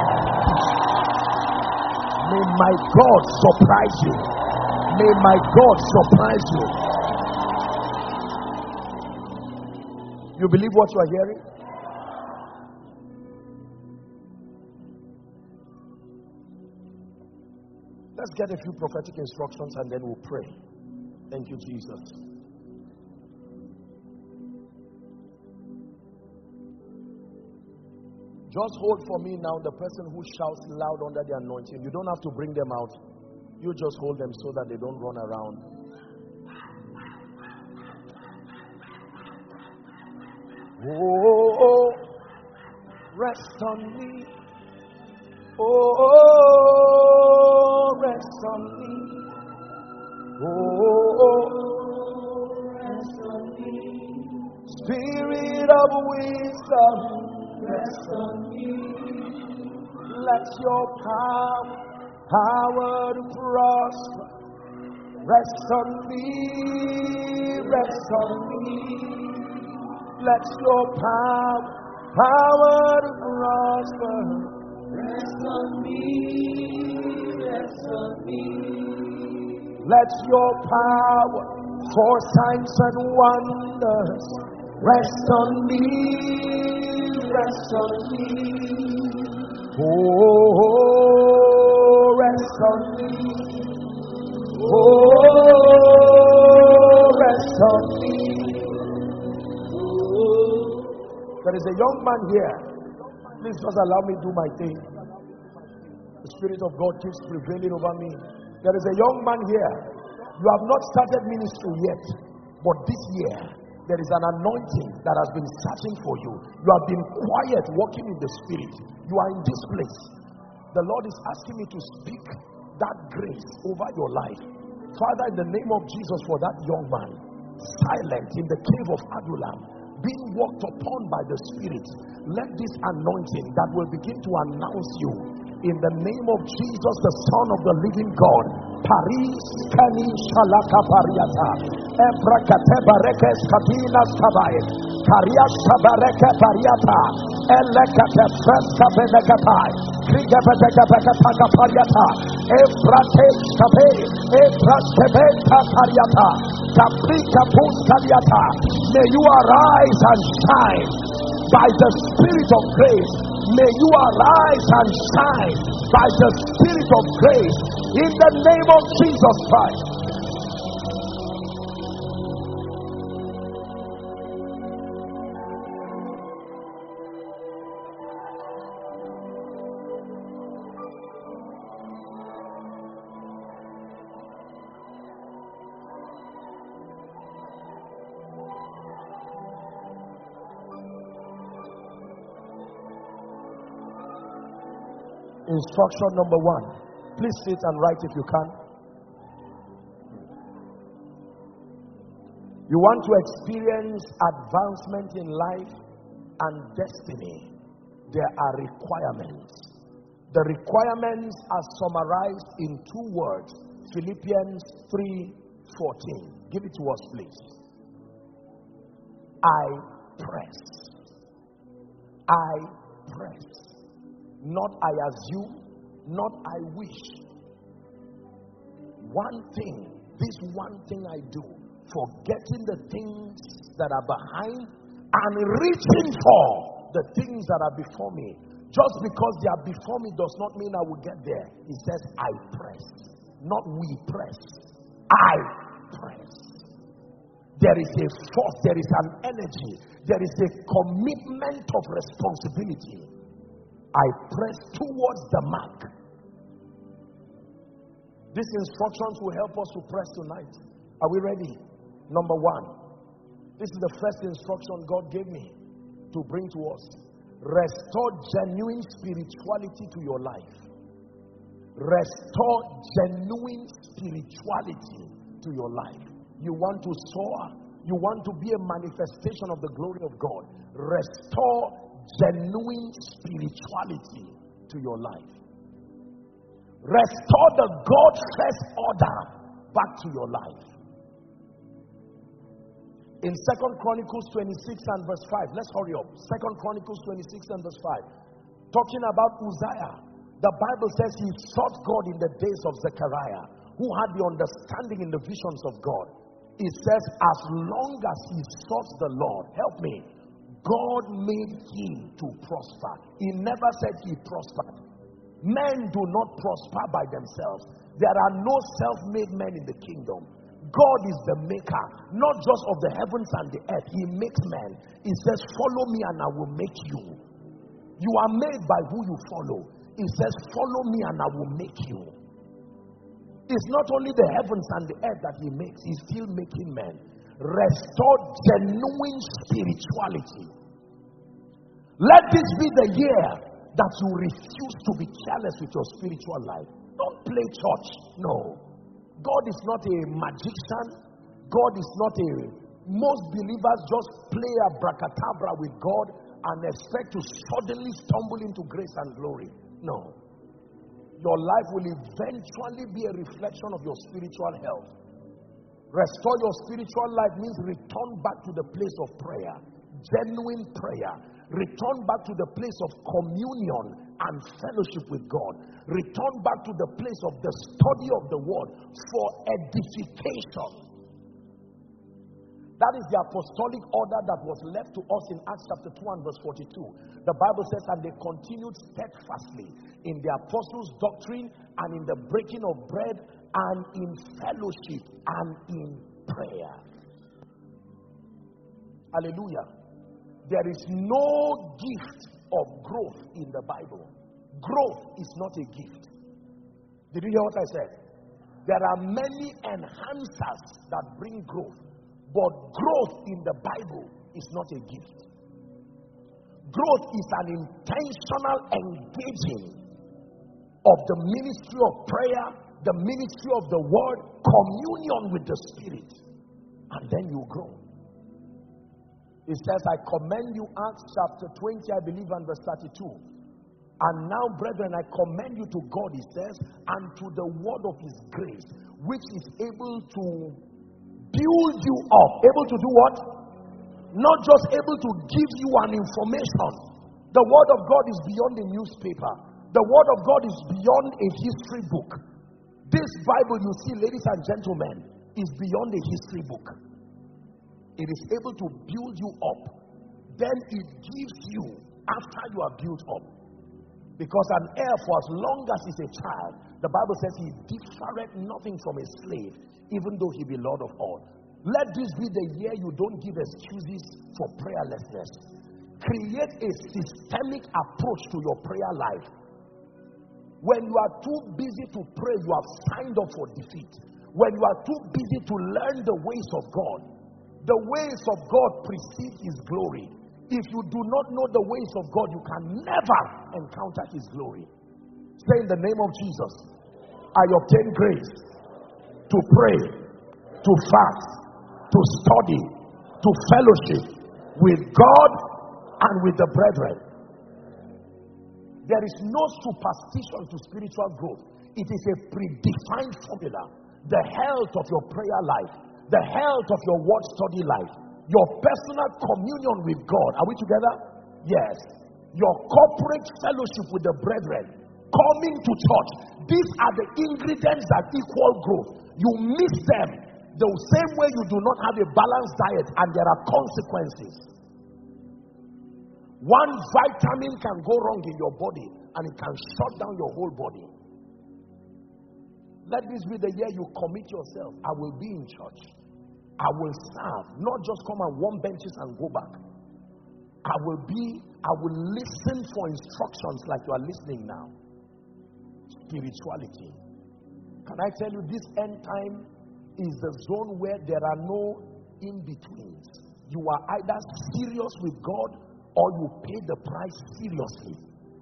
May my God surprise you. May my God surprise you. You believe what you are hearing? Let's get a few prophetic instructions and then we'll pray. Thank you, Jesus. Just hold for me now the person who shouts loud under the anointing. You don't have to bring them out. You just hold them so that they don't run around. Oh, rest on me. Oh, rest on me. Oh, rest on me. Spirit of wisdom, rest on me. Let your power, power to prosper, rest on me, rest on me. Let your power, power to prosper, rest on me, rest on me. Let your power for signs and wonders rest on me, rest on me. Oh, rest on me. Oh, rest on me. There is a young man here. Please just allow me to do my thing. The Spirit of God keeps prevailing over me. There is a young man here. You have not started ministry yet, but this year there is an anointing that has been searching for you. You have been quiet, walking in the Spirit. You are in this place. The Lord is asking me to speak that grace over your life. Father, in the name of Jesus, for that young man, silent in the cave of Adullam, being walked upon by the Spirit, let this anointing that will begin to announce you in the name of Jesus, the Son of the living God. Paris Kani Shalaka Pariata Ebrakate Barekes Kabinas Kabai Karias Tabareke Pariata Elekata Fraska Benekatai, Krigabetaka Pariata, Efrate Skabe, Efraskebeta Pariata, Kaprika Puskaliata. May you arise and shine by the Spirit of grace. May you arise and shine by the Spirit of grace in the name of Jesus Christ. Instruction number one. Please sit and write if you can. You want to experience advancement in life and destiny. There are requirements. The requirements are summarized in two words. Philippians three fourteen. Give it to us, please. I press. I press. Not I assume, not I wish. One thing, this one thing I do, forgetting the things that are behind and reaching for the things that are before me. Just because they are before me does not mean I will get there. It says I press, not we press. I press. There is a force, there is an energy, there is a commitment of responsibility. I press towards the mark. These instructions will help us to press tonight. Are we ready? Number one. This is the first instruction God gave me to bring to us. Restore genuine spirituality to your life. Restore genuine spirituality to your life. You want to soar. You want to be a manifestation of the glory of God. Restore genuine spirituality to your life. Restore the God first order back to your life. In Second Chronicles twenty-six and verse five, let's hurry up. Second Chronicles twenty-six and verse five, talking about Uzziah, the Bible says he sought God in the days of Zechariah, who had the understanding in the visions of God. It says, as long as he sought the Lord, help me, God made him to prosper. He never said he prospered. Men do not prosper by themselves. There are no self-made men in the kingdom. God is the maker, not just of the heavens and the earth. He makes men. He says, follow me and I will make you. You are made by who you follow. He says, follow me and I will make you. It's not only the heavens and the earth that he makes. He's still making men. Restore genuine spirituality. Let this be the year that you refuse to be careless with your spiritual life. Don't play church. No. God is not a magician. God is not a... Most believers just play abracadabra with God and expect to suddenly stumble into grace and glory. No. Your life will eventually be a reflection of your spiritual health. Restore your spiritual life means return back to the place of prayer. Genuine prayer. Return back to the place of communion and fellowship with God. Return back to the place of the study of the word for edification. That is the apostolic order that was left to us in Acts chapter two and verse forty-two. The Bible says, and they continued steadfastly in the apostles' doctrine and in the breaking of bread and in fellowship and in prayer. Hallelujah. There is no gift of growth in the Bible. Growth is not a gift. Did you hear what I said? There are many enhancers that bring growth. But growth in the Bible is not a gift. Growth is an intentional engaging of the ministry of prayer, the ministry of the word, communion with the Spirit. And then you grow. It says, I commend you, Acts chapter twenty, I believe, and verse thirty-two. And now, brethren, I commend you to God, he says, and to the word of his grace, which is able to build you up. Able to do what? Not just able to give you an information, The word of God is beyond a newspaper. The word of God is beyond a history book. This Bible you see, ladies and gentlemen, is beyond a history book. It is able to build you up. Then it gives you after you are built up. Because an heir, for as long as he's a child, the Bible says he differeth nothing from a slave, even though he be Lord of all. Let this be the year you don't give excuses for prayerlessness. Create a systemic approach to your prayer life. When you are too busy to pray, you have signed up for defeat. When you are too busy to learn the ways of God, the ways of God precede his glory. If you do not know the ways of God, you can never encounter his glory. Say, in the name of Jesus, I obtain grace to pray, to fast, to study, to fellowship with God and with the brethren. There is no superstition to spiritual growth. It is a predefined formula. The health of your prayer life, the health of your word study life, your personal communion with God. Are we together? Yes. Your corporate fellowship with the brethren, coming to church. These are the ingredients that equal growth. You miss them the same way you do not have a balanced diet, and there are consequences. One vitamin can go wrong in your body and it can shut down your whole body. Let this be the year you commit yourself. I will be in church. I will serve, not just come and warm benches and go back. I will be, I will listen for instructions like you are listening now. Spirituality. Can I tell you, this end time is the zone where there are no in-betweens. You are either serious with God or you pay the price seriously.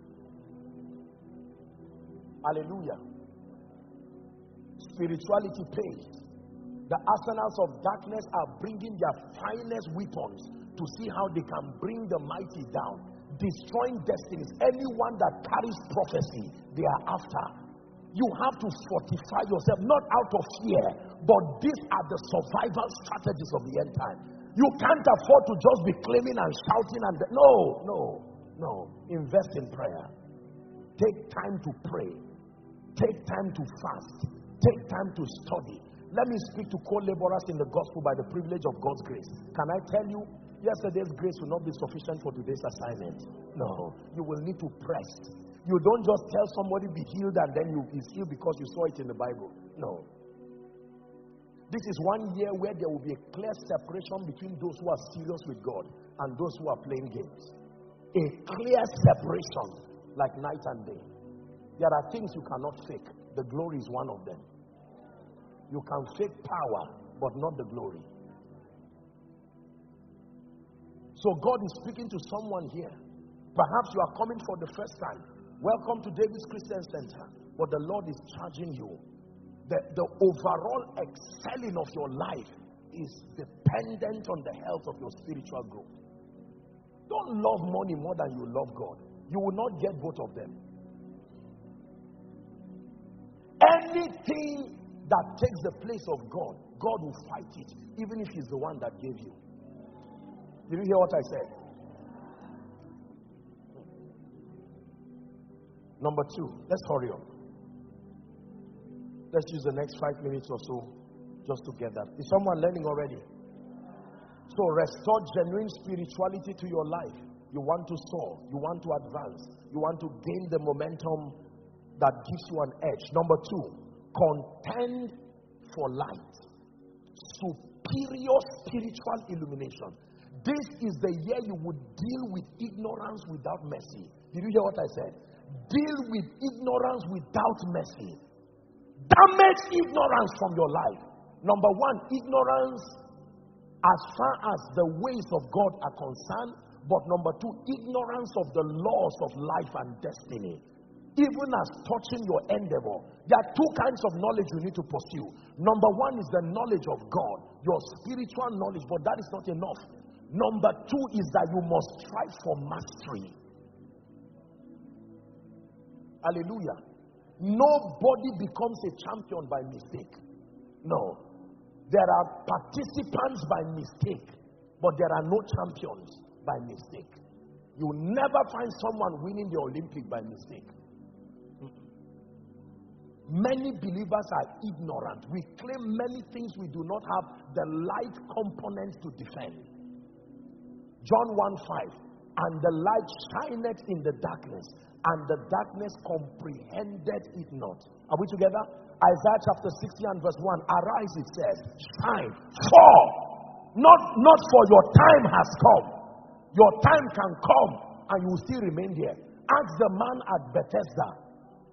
Hallelujah. Spirituality pays. The arsenals of darkness are bringing their finest weapons to see how they can bring the mighty down, destroying destinies. Anyone that carries prophecy, they are after. You have to fortify yourself, not out of fear, but these are the survival strategies of the end time. You can't afford to just be claiming and shouting and no, no, no. Invest in prayer. Take time to pray. Take time to fast. Take time to study. Let me speak to co-laborers in the gospel by the privilege of God's grace. Can I tell you, yesterday's grace will not be sufficient for today's assignment. No, you will need to press. You don't just tell somebody be healed and then you is healed because you saw it in the Bible. No. This is one year where there will be a clear separation between those who are serious with God and those who are playing games. A clear separation like night and day. There are things you cannot fake. The glory is one of them. You can fake power, but not the glory. So God is speaking to someone here. Perhaps you are coming for the first time. Welcome to David's Christian Center. But the Lord is charging you. The, the overall excelling of your life is dependent on the health of your spiritual growth. Don't love money more than you love God. You will not get both of them. Anything that takes the place of God, God will fight it, even if he's the one that gave you. Did you hear what I said? Number two, let's hurry up. Let's use the next five minutes or so just to get that. Is someone learning already? So restore genuine spirituality to your life. You want to soar. You want to advance. You want to gain the momentum that gives you an edge. Number two, contend for light. Superior spiritual illumination. This is the year you would deal with ignorance without mercy. Did you hear what I said? Deal with ignorance without mercy. Damage ignorance from your life. Number one, ignorance as far as the ways of God are concerned. But number two, ignorance of the laws of life and destiny. Even as touching your endeavor. There are two kinds of knowledge you need to pursue. Number one is the knowledge of God, your spiritual knowledge, but that is not enough. Number two is that you must strive for mastery. Hallelujah. Nobody becomes a champion by mistake. No. There are participants by mistake, but there are no champions by mistake. You will never find someone winning the Olympic by mistake. Many believers are ignorant. We claim many things we do not have the light component to defend. John one five, and the light shineth in the darkness, and the darkness comprehended it not. Are we together? Isaiah chapter sixty and verse one, arise, it says, shine, for, not, not for your time has come. Your time can come, and you will still remain there. Ask the man at Bethesda.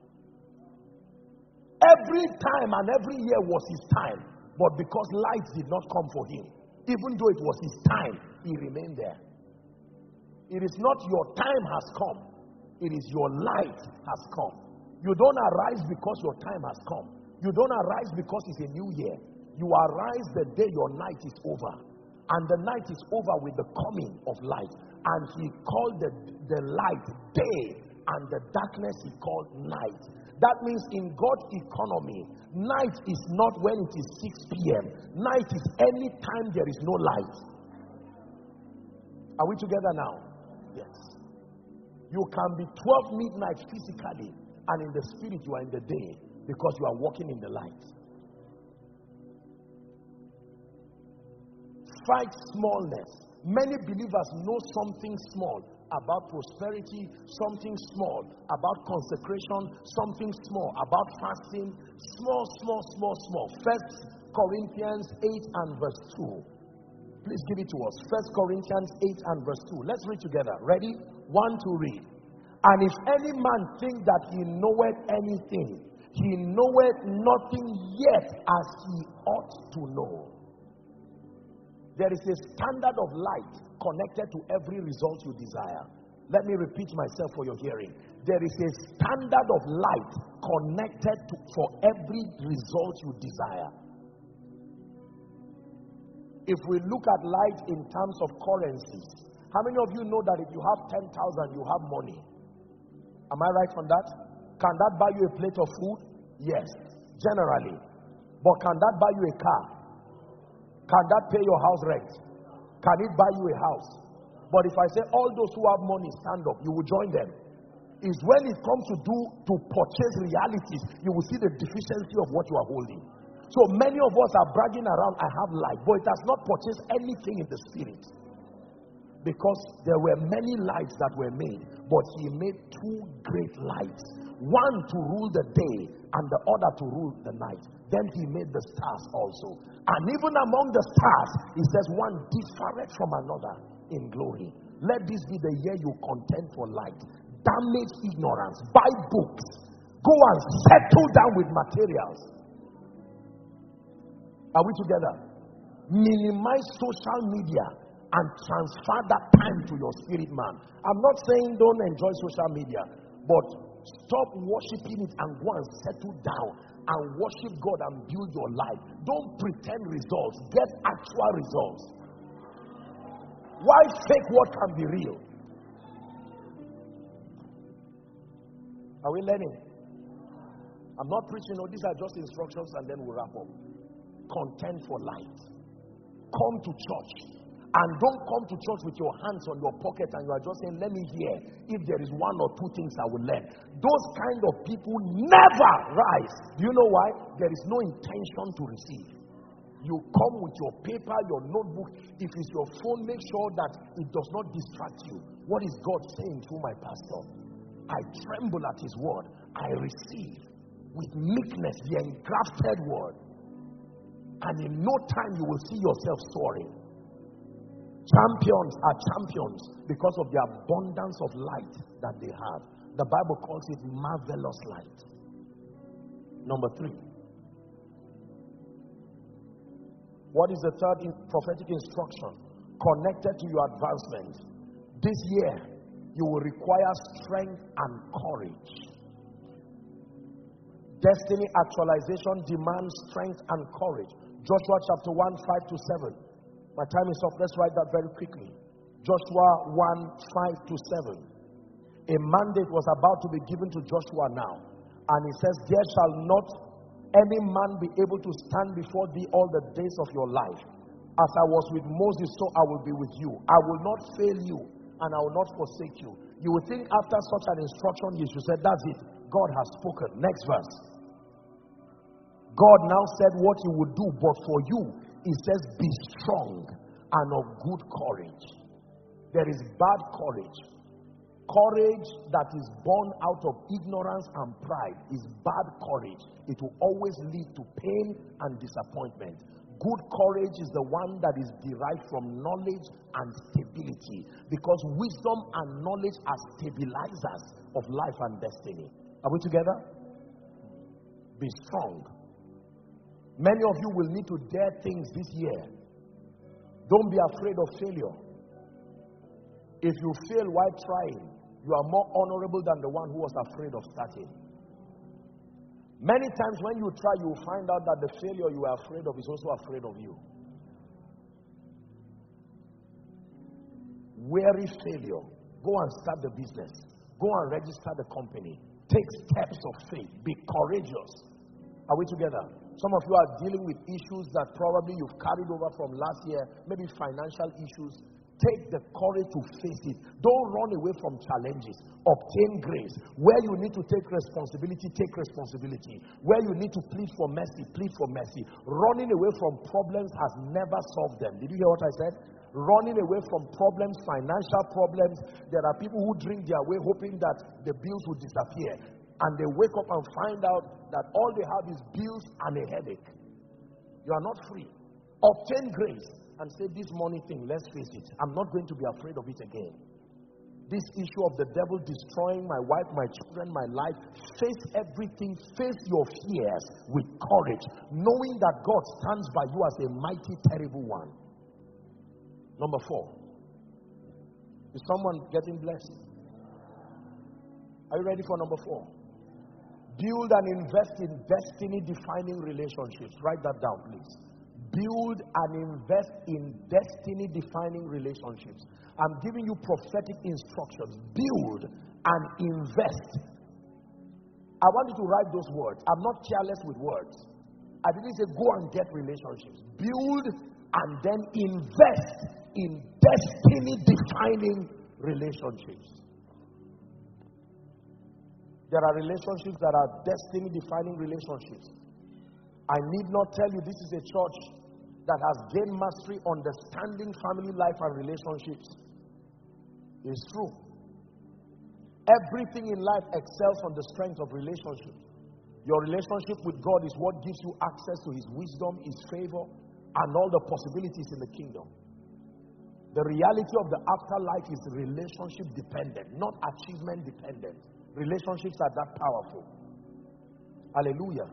Every time and every year was his time, but because light did not come for him, even though it was his time, he remained there. It is not your time has come, it is your light has come. You don't arise because your time has come. You don't arise because it's a new year. You arise the day your night is over, and the night is over with the coming of light. And he called the, the light day, and the darkness he called night. That means in God's economy, night is not when it is six p.m. Night is any time there is no light. Are we together now? Yes. You can be twelve midnight physically, and in the spirit you are in the day, because you are walking in the light. Fight smallness. Many believers know something small about prosperity, something small about consecration, something small about fasting. Small, small, small, small. First Corinthians eight and verse two. Please give it to us. First Corinthians eight and verse two. Let's read together. Ready? One to read. And if any man think that he knoweth anything, he knoweth nothing yet as he ought to know. There is a standard of light connected to every result you desire. Let me repeat myself for your hearing. There is a standard of light connected to, for every result you desire. If we look at light in terms of currencies, how many of you know that if you have ten thousand, you have money? Am I right on that? Can that buy you a plate of food? Yes, generally. But can that buy you a car? Can that pay your house rent? Can it buy you a house? But if I say all those who have money stand up, you will join them. It's when it comes to do to purchase realities, you will see the deficiency of what you are holding. So many of us are bragging around, I have light, but it has not purchased anything in the spirit. Because there were many lights that were made, but he made two great lights. One to rule the day and the other to rule the night. Then he made the stars also. And even among the stars, he says one different from another in glory. Let this be the year you contend for light. Damage ignorance. Buy books. Go and settle down with materials. Are we together? Minimize social media and transfer that time to your spirit man. I'm not saying don't enjoy social media, but stop worshiping it and go and settle down and worship God and build your life. Don't pretend results. Get actual results. Why fake what can be real? Are we learning? I'm not preaching. No, these are just instructions and then we'll wrap up. Contend for light. Come to church. And don't come to church with your hands on your pocket and you are just saying, let me hear if there is one or two things I will learn. Those kind of people never rise. Do you know why? There is no intention to receive. You come with your paper, your notebook. If it's your phone, make sure that it does not distract you. What is God saying through my pastor? I tremble at his word. I receive with meekness the engrafted word. And in no time you will see yourself soaring. Champions are champions because of the abundance of light that they have. The Bible calls it marvelous light. Number three. What is the third in prophetic instruction connected to your advancement? This year, you will require strength and courage. Destiny actualization demands strength and courage. Joshua chapter one, five to seven. My time is up. Let's write that very quickly. Joshua one, five to seven. A mandate was about to be given to Joshua now. And he says, there shall not any man be able to stand before thee all the days of your life. As I was with Moses, so I will be with you. I will not fail you. and I will not forsake you. You would think after such an instruction, you should say, that's it. God has spoken. Next verse. God now said what he would do, but for you, he says, be strong and of good courage. There is bad courage. Courage that is born out of ignorance and pride is bad courage. It will always lead to pain and disappointment. Good courage is the one that is derived from knowledge and stability, because wisdom and knowledge are stabilizers of life and destiny. Are we together? Be strong. Many of you will need to dare things this year. Don't be afraid of failure. If you fail while trying, you are more honorable than the one who was afraid of starting. Many times when you try, you will find out that the failure you are afraid of is also afraid of you. Wary failure. Go and start the business. Go and register the company. Take steps of faith. Be courageous. Are we together? Some of you are dealing with issues that probably you've carried over from last year, maybe financial issues. Take the courage to face it. Don't run away from challenges. Obtain grace. Where you need to take responsibility, take responsibility. Where you need to plead for mercy, plead for mercy. Running away from problems has never solved them. Did you hear what I said? Running away from problems, financial problems. There are people who drink their way hoping that the bills will disappear. And they wake up and find out that all they have is bills and a headache. You are not free. Obtain grace. And say, this money thing, let's face it, I'm not going to be afraid of it again. This issue of the devil destroying my wife, my children, my life, face everything, face your fears with courage, knowing that God stands by you as a mighty, terrible one. Number four. Is someone getting blessed? Are you ready for number four? Build and invest in destiny-defining relationships. Write that down, please. Build and invest in destiny-defining relationships. I'm giving you prophetic instructions. Build and invest. I want you to write those words. I'm not careless with words. I didn't say go and get relationships. Build and then invest in destiny-defining relationships. There are relationships that are destiny-defining relationships. I need not tell you this is a church that has gained mastery understanding family life and relationships. It's true. Everything in life excels on the strength of relationships. Your relationship with God is what gives you access to his wisdom, his favor, and all the possibilities in the kingdom. The reality of the afterlife is relationship dependent, not achievement dependent. Relationships are that powerful. Hallelujah.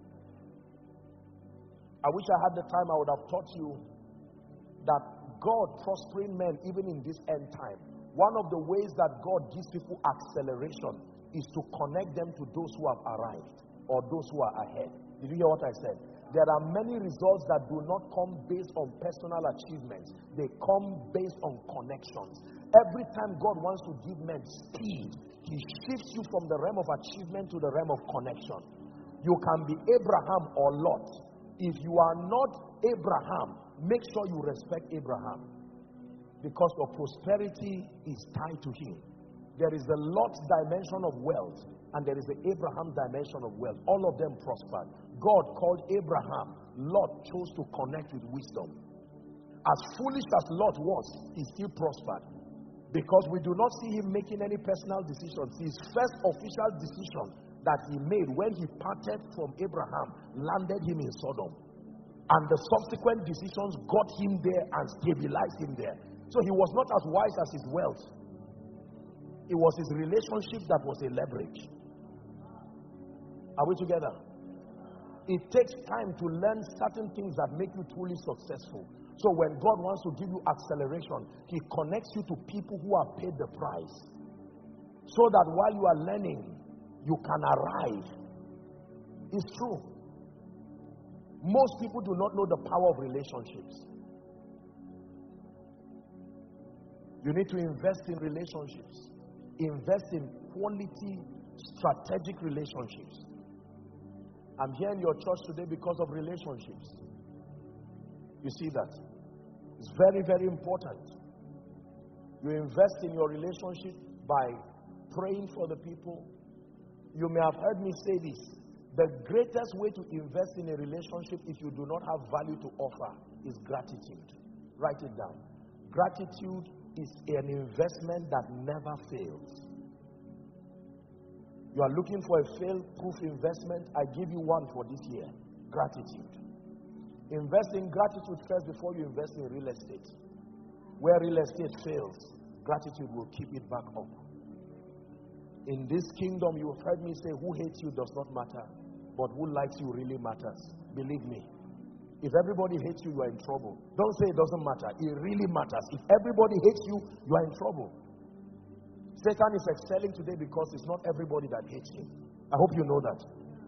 I wish I had the time, I would have taught you that God prospering men even in this end time. One of the ways that God gives people acceleration is to connect them to those who have arrived or those who are ahead. Did you hear what I said? There are many results that do not come based on personal achievements. They come based on connections. Every time God wants to give men speed, he shifts you from the realm of achievement to the realm of connection. You can be Abraham or Lot. If you are not Abraham, make sure you respect Abraham, because your prosperity is tied to him. There is the Lot dimension of wealth and there is the Abraham dimension of wealth. All of them prospered. God called Abraham. Lot chose to connect with wisdom. As foolish as Lot was, he still prospered, because we do not see him making any personal decisions. His first official decision that he made when he parted from Abraham landed him in Sodom, and the subsequent decisions got him there and stabilized him there. So he was not as wise as his wealth. It was his relationship that was a leverage. Are we together? It takes time to learn certain things that make you truly successful. So when God wants to give you acceleration, he connects you to people who have paid the price, so that while you are learning, you can arrive. It's true. Most people do not know the power of relationships. You need to invest in relationships. Invest in quality, strategic relationships. I'm here in your church today because of relationships. You see that? It's very, very important. You invest in your relationship by praying for the people. You may have heard me say this. The greatest way to invest in a relationship if you do not have value to offer is gratitude. Write it down. Gratitude is an investment that never fails. You are looking for a fail-proof investment. I give you one for this year. Gratitude. Invest in gratitude first before you invest in real estate. Where real estate fails, gratitude will keep it back up. In this kingdom, you have heard me say, who hates you does not matter, but who likes you really matters. Believe me. If everybody hates you, you are in trouble. Don't say it doesn't matter. It really matters. If everybody hates you, you are in trouble. Satan is excelling today because it's not everybody that hates him. I hope you know that.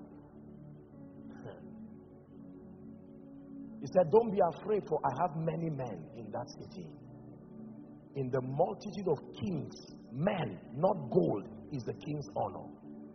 He said, don't be afraid, for I have many men in that city. In the multitude of kings, men, not gold, is the king's honor.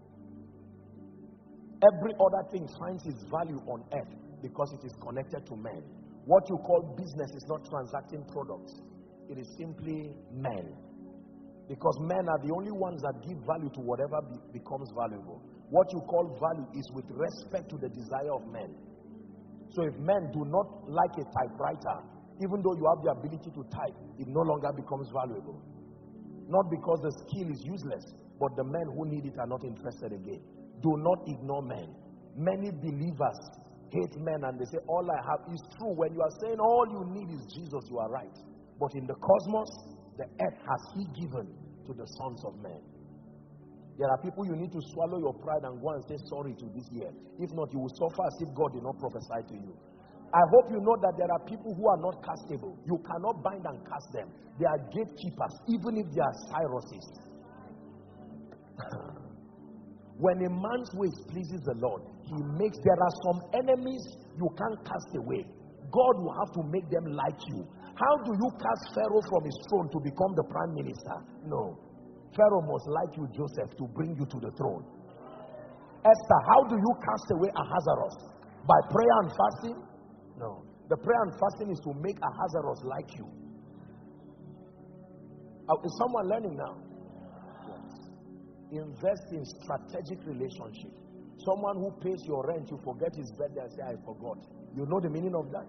Every other thing finds its value on earth because it is connected to men. What you call business is not transacting products. It is simply men. Because men are the only ones that give value to whatever be becomes valuable. What you call value is with respect to the desire of men. So if men do not like a typewriter, even though you have the ability to type, it no longer becomes valuable. Not because the skill is useless, but the men who need it are not interested again. Do not ignore men. Many believers hate men and they say, all I have is true. When you are saying all you need is Jesus, you are right. But in the cosmos, the earth has he given to the sons of men. There are people you need to swallow your pride and go and say sorry to this year. If not, you will suffer as if God did not prophesy to you. I hope you know that there are people who are not castable. You cannot bind and cast them. They are gatekeepers, even if they are Cyruses. When a man's ways pleases the Lord, he makes, there are some enemies you can't cast away. God will have to make them like you. How do you cast Pharaoh from his throne to become the prime minister? No. Pharaoh must like you, Joseph, to bring you to the throne. Esther, how do you cast away Ahasuerus? By prayer and fasting? No. The prayer and fasting is to make Ahasuerus like you. Uh, is someone learning now? Yes. Invest in strategic relationship. Someone who pays your rent, you forget his birthday and say, I forgot. You know the meaning of that?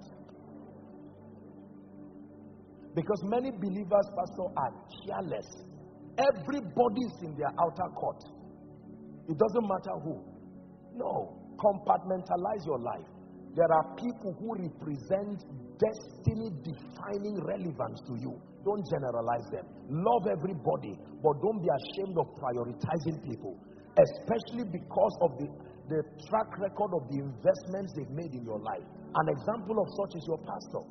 Because many believers, pastor, are careless. Everybody's in their outer court. It doesn't matter who. No. Compartmentalize your life. There are people who represent destiny-defining relevance to you. Don't generalize them. Love everybody, but don't be ashamed of prioritizing people. Especially because of the, the track record of the investments they've made in your life. An example of such is your pastor.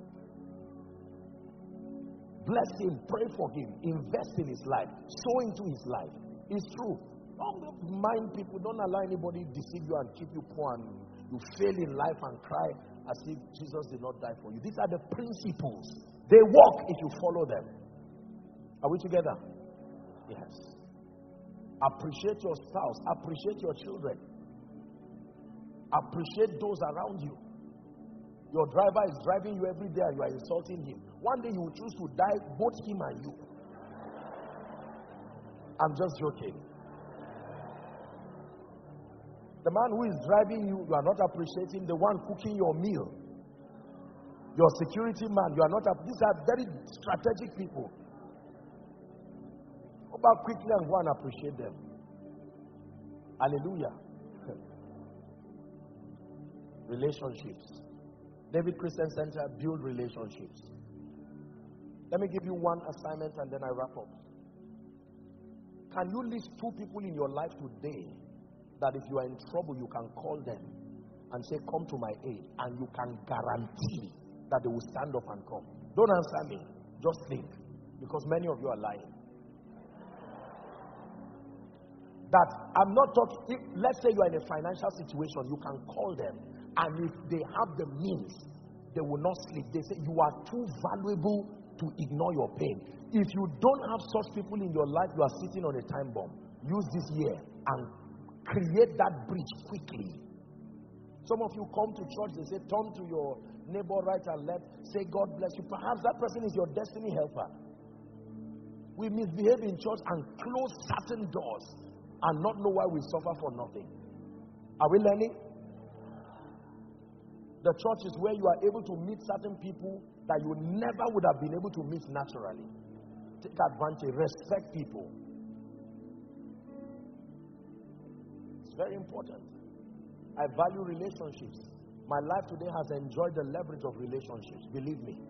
Bless him, pray for him, invest in his life, sow into his life. It's true. Don't mind people, don't allow anybody to deceive you and keep you poor and you fail in life and cry as if Jesus did not die for you. These are the principles. They work if you follow them. Are we together? Yes. Appreciate your spouse, appreciate your children, appreciate those around you. Your driver is driving you every day and you are insulting him. One day you will choose to die, both him and you. I'm just joking. The man who is driving you, you are not appreciating. The one cooking your meal, your security man, you are not. These are very strategic people. Go back quickly and go and appreciate them. Hallelujah. Relationships. David Christian Center, build relationships. Let me give you one assignment and then I wrap up. Can you list two people in your life today that if you are in trouble, you can call them and say, come to my aid, and you can guarantee that they will stand up and come? Don't answer me. Just think. Because many of you are lying. That I'm not talking, let's say you are in a financial situation, you can call them. And if they have the means, they will not sleep. They say you are too valuable to ignore your pain. If you don't have such people in your life, you are sitting on a time bomb. Use this year and create that bridge quickly. Some of you come to church, they say, turn to your neighbor right and left, say, God bless you. Perhaps that person is your destiny helper. We misbehave in church and close certain doors and not know why we suffer for nothing. Are we learning? The church is where you are able to meet certain people that you never would have been able to meet naturally. Take advantage, respect people. It's very important. I value relationships. My life today has enjoyed the leverage of relationships, believe me.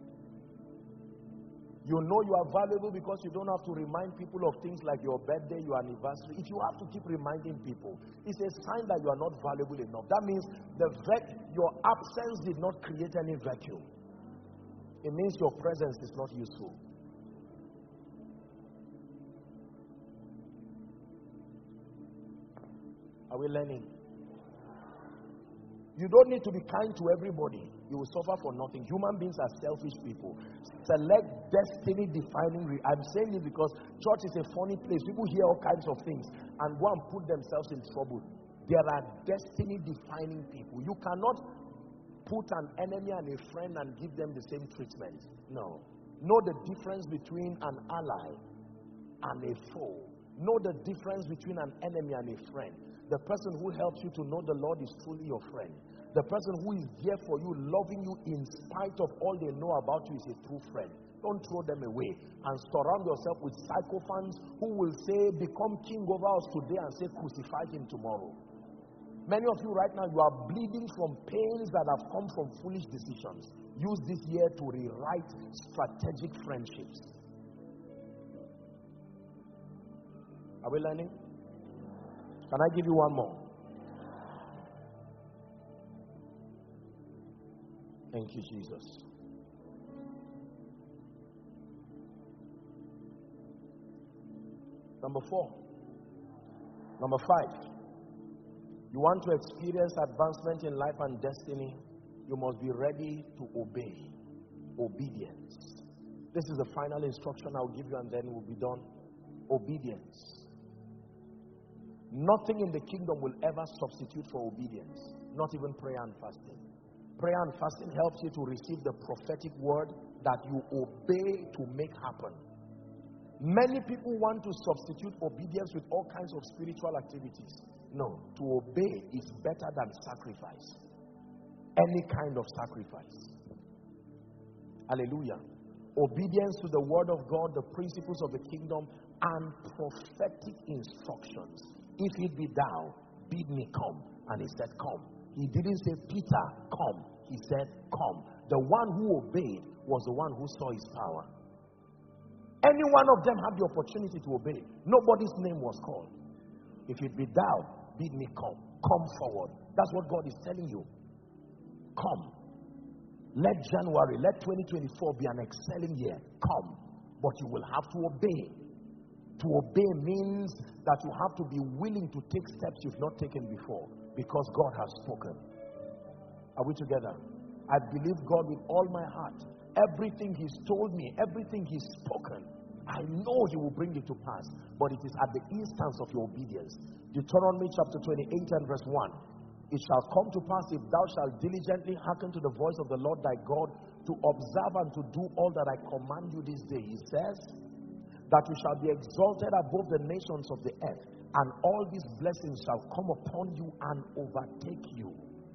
You know you are valuable because you don't have to remind people of things like your birthday, your anniversary. If you have to keep reminding people, it's a sign that you are not valuable enough. That means the vac- your absence did not create any vacuum. It means your presence is not useful. Are we learning? You don't need to be kind to everybody. You will suffer for nothing. Human beings are selfish people. Select destiny defining. Re- I'm saying it because church is a funny place. People hear all kinds of things and go and put themselves in trouble. There are destiny defining people. You cannot put an enemy and a friend and give them the same treatment. No. Know the difference between an ally and a foe. Know the difference between an enemy and a friend. The person who helps you to know the Lord is truly your friend. The person who is there for you, loving you in spite of all they know about you, is a true friend. Don't throw them away and surround yourself with sycophants who will say, become king over us today, and say, crucify him tomorrow. Many of you right now, you are bleeding from pains that have come from foolish decisions. Use this year to rewrite strategic friendships. Are we learning? Can I give you one more? Thank you, Jesus. Number four. Number five. You want to experience advancement in life and destiny, you must be ready to obey. Obedience. This is the final instruction I'll give you and then we'll be done. Obedience. Nothing in the kingdom will ever substitute for obedience. Not even prayer and fasting. Prayer and fasting helps you to receive the prophetic word that you obey to make happen. Many people want to substitute obedience with all kinds of spiritual activities. No, to obey is better than sacrifice. Any kind of sacrifice. Hallelujah. Obedience to the word of God, the principles of the kingdom, and prophetic instructions. If it be thou, bid me come. And he said, come. He didn't say, Peter, come. He said, come. The one who obeyed was the one who saw his power. Any one of them had the opportunity to obey. Nobody's name was called. If it be thou, bid me come. Come forward. That's what God is telling you. Come. Let January, let twenty twenty-four be an excelling year. Come. But you will have to obey. To obey means that you have to be willing to take steps you've not taken before, because God has spoken. Are we together? I believe God with all my heart. Everything He's told me, everything He's spoken, I know He will bring it to pass. But it is at the instance of your obedience. Deuteronomy chapter twenty-eight and verse one. It shall come to pass, if thou shalt diligently hearken to the voice of the Lord thy God, to observe and to do all that I command you this day. He says that you shall be exalted above the nations of the earth, and all these blessings shall come upon you and overtake you.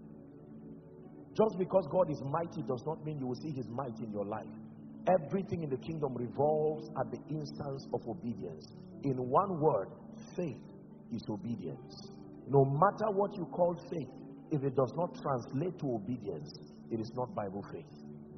Just because God is mighty does not mean you will see His might in your life. Everything in the kingdom revolves at the instance of obedience. In one word, faith is obedience. No matter what you call faith, if it does not translate to obedience, it is not Bible faith.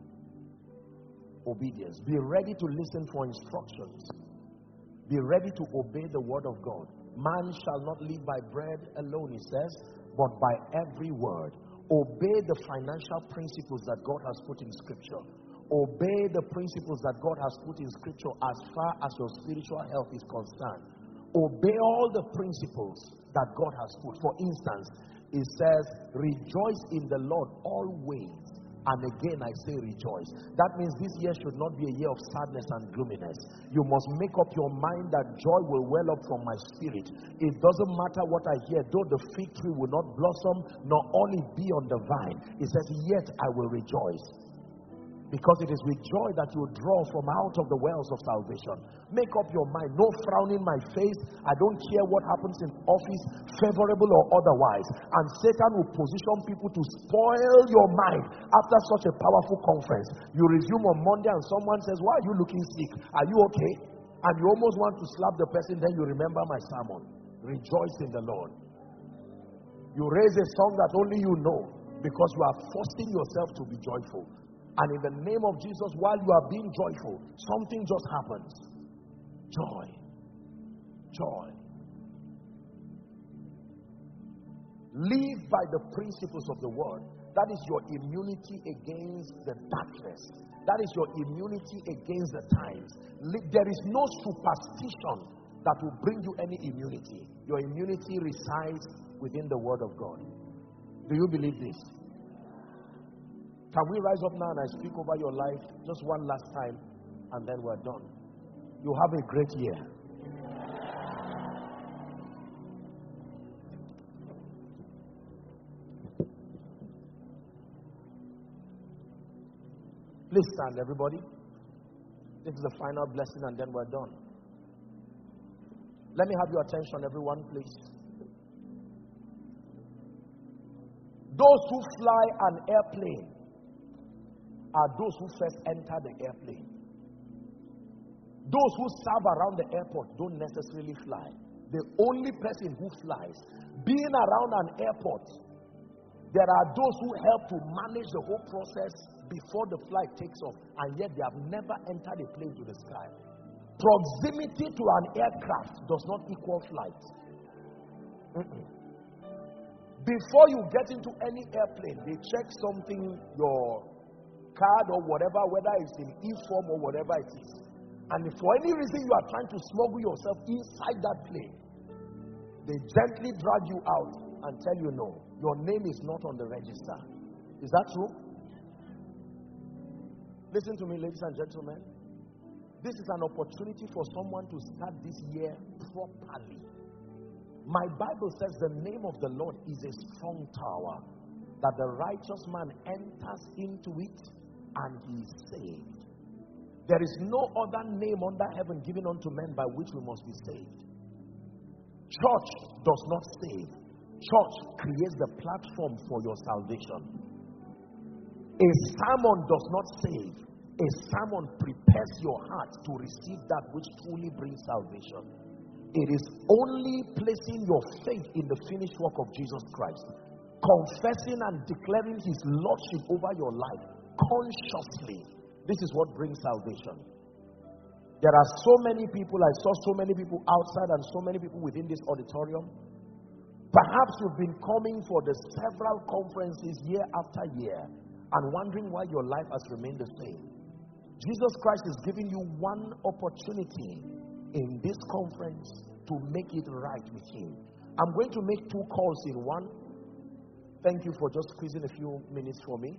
Obedience. Be ready to listen for instructions. Be ready to obey the word of God. Man shall not live by bread alone, he says, but by every word. Obey the financial principles that God has put in Scripture. Obey the principles that God has put in Scripture as far as your spiritual health is concerned. Obey all the principles that God has put. For instance, it says, rejoice in the Lord always. And again I say rejoice. That means this year should not be a year of sadness and gloominess. You must make up your mind that joy will well up from my spirit. It doesn't matter what I hear, though the fig tree will not blossom, nor only be on the vine. It says, yet I will rejoice. Because it is with joy that you draw from out of the wells of salvation. Make up your mind. No frowning my face. I don't care what happens in office, favorable or otherwise. And Satan will position people to spoil your mind after such a powerful conference. You resume on Monday and someone says, why are you looking sick? Are you okay? And you almost want to slap the person, then you remember my sermon. Rejoice in the Lord. You raise a song that only you know because you are forcing yourself to be joyful. And in the name of Jesus, while you are being joyful, something just happens. Joy. Joy. Live by the principles of the word. That is your immunity against the darkness. That is your immunity against the times. There is no superstition that will bring you any immunity. Your immunity resides within the word of God. Do you believe this? Can we rise up now and I speak over your life just one last time and then we're done? You have a great year. Please stand, everybody. This is the final blessing and then we're done. Let me have your attention, everyone, please. Those who fly an airplane are those who first enter the airplane. Those who serve around the airport don't necessarily fly. The only person who flies, being around an airport, there are those who help to manage the whole process before the flight takes off, and yet they have never entered a plane to the sky. Proximity to an aircraft does not equal flight. Mm-mm. Before you get into any airplane, they check something, your card or whatever, whether it's in e-form or whatever it is. And if for any reason you are trying to smuggle yourself inside that plane, they gently drag you out and tell you no, your name is not on the register. Is that true? Listen to me, ladies and gentlemen. This is an opportunity for someone to start this year properly. My Bible says the name of the Lord is a strong tower, that the righteous man enters into it and he is saved. There is no other name under heaven given unto men by which we must be saved. Church does not save. Church creates the platform for your salvation. A sermon does not save. A sermon prepares your heart to receive that which truly brings salvation. It is only placing your faith in the finished work of Jesus Christ, confessing and declaring his lordship over your life consciously. This is what brings salvation. There are so many people, I saw so many people outside and so many people within this auditorium. Perhaps you've been coming for the several conferences year after year and wondering why your life has remained the same. Jesus Christ is giving you one opportunity in this conference to make it right with him. I'm going to make two calls in one. Thank you for just squeezing a few minutes for me.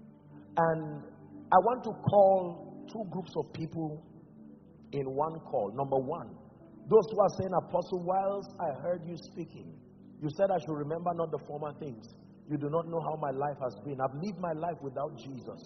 And I want to call two groups of people in one call. Number one, those who are saying, Apostle, whilst I heard you speaking, you said I should remember not the former things. You do not know how my life has been. I've lived my life without Jesus.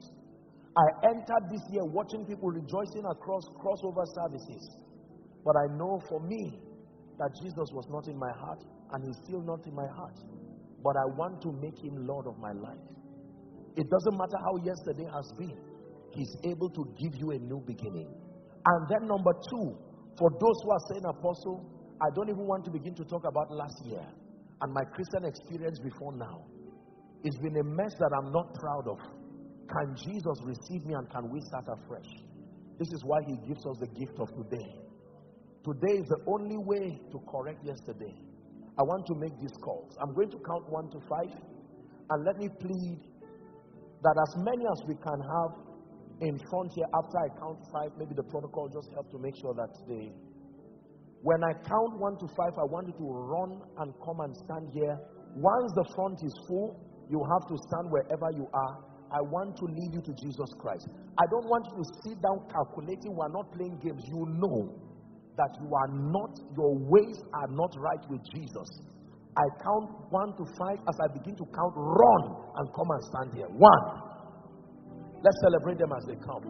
I entered this year watching people rejoicing across crossover services. But I know for me that Jesus was not in my heart, and he's still not in my heart. But I want to make him Lord of my life. It doesn't matter how yesterday has been. He's able to give you a new beginning. And then number two, for those who are saying, Apostle, I don't even want to begin to talk about last year and my Christian experience before now. It's been a mess that I'm not proud of. Can Jesus receive me and can we start afresh? This is why he gives us the gift of today. Today is the only way to correct yesterday. I want to make these calls. I'm going to count one to five, and let me plead that as many as we can have in front here after I count five, maybe the protocol just help to make sure that they, when I count one to five, I want you to run and come and stand here. Once the front is full, you have to stand wherever you are. I want to lead you to Jesus Christ. I don't want you to sit down calculating. We're not playing games. You know that you are not, your ways are not right with Jesus. I count one to five. As I begin to count, run and come and stand here. One, Let's celebrate them as they come.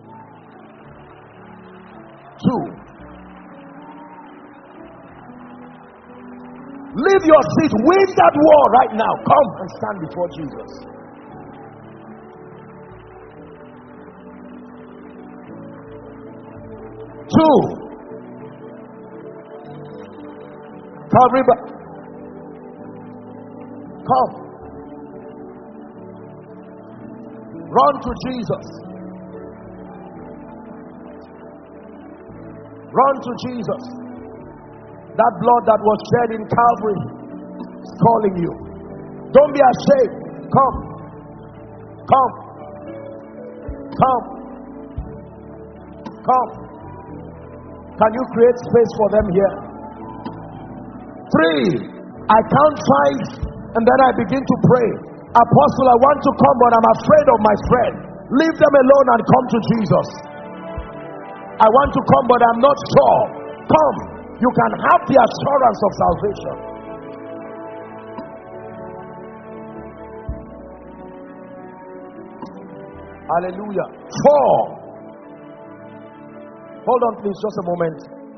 Two. Leave your seat. Win that war right now. Come and stand before Jesus. Two. Calvary. Come. Run to Jesus. Run to Jesus. That blood that was shed in Calvary is calling you. Don't be ashamed. Come. Come. Come. Come. Can you create space for them here? Three. I count five and then I begin to pray. Apostle, I want to come, but I'm afraid of my friend. Leave them alone and come to Jesus. I want to come, but I'm not sure. Come. You can have the assurance of salvation. Hallelujah. Four. Hold on, please, just a moment.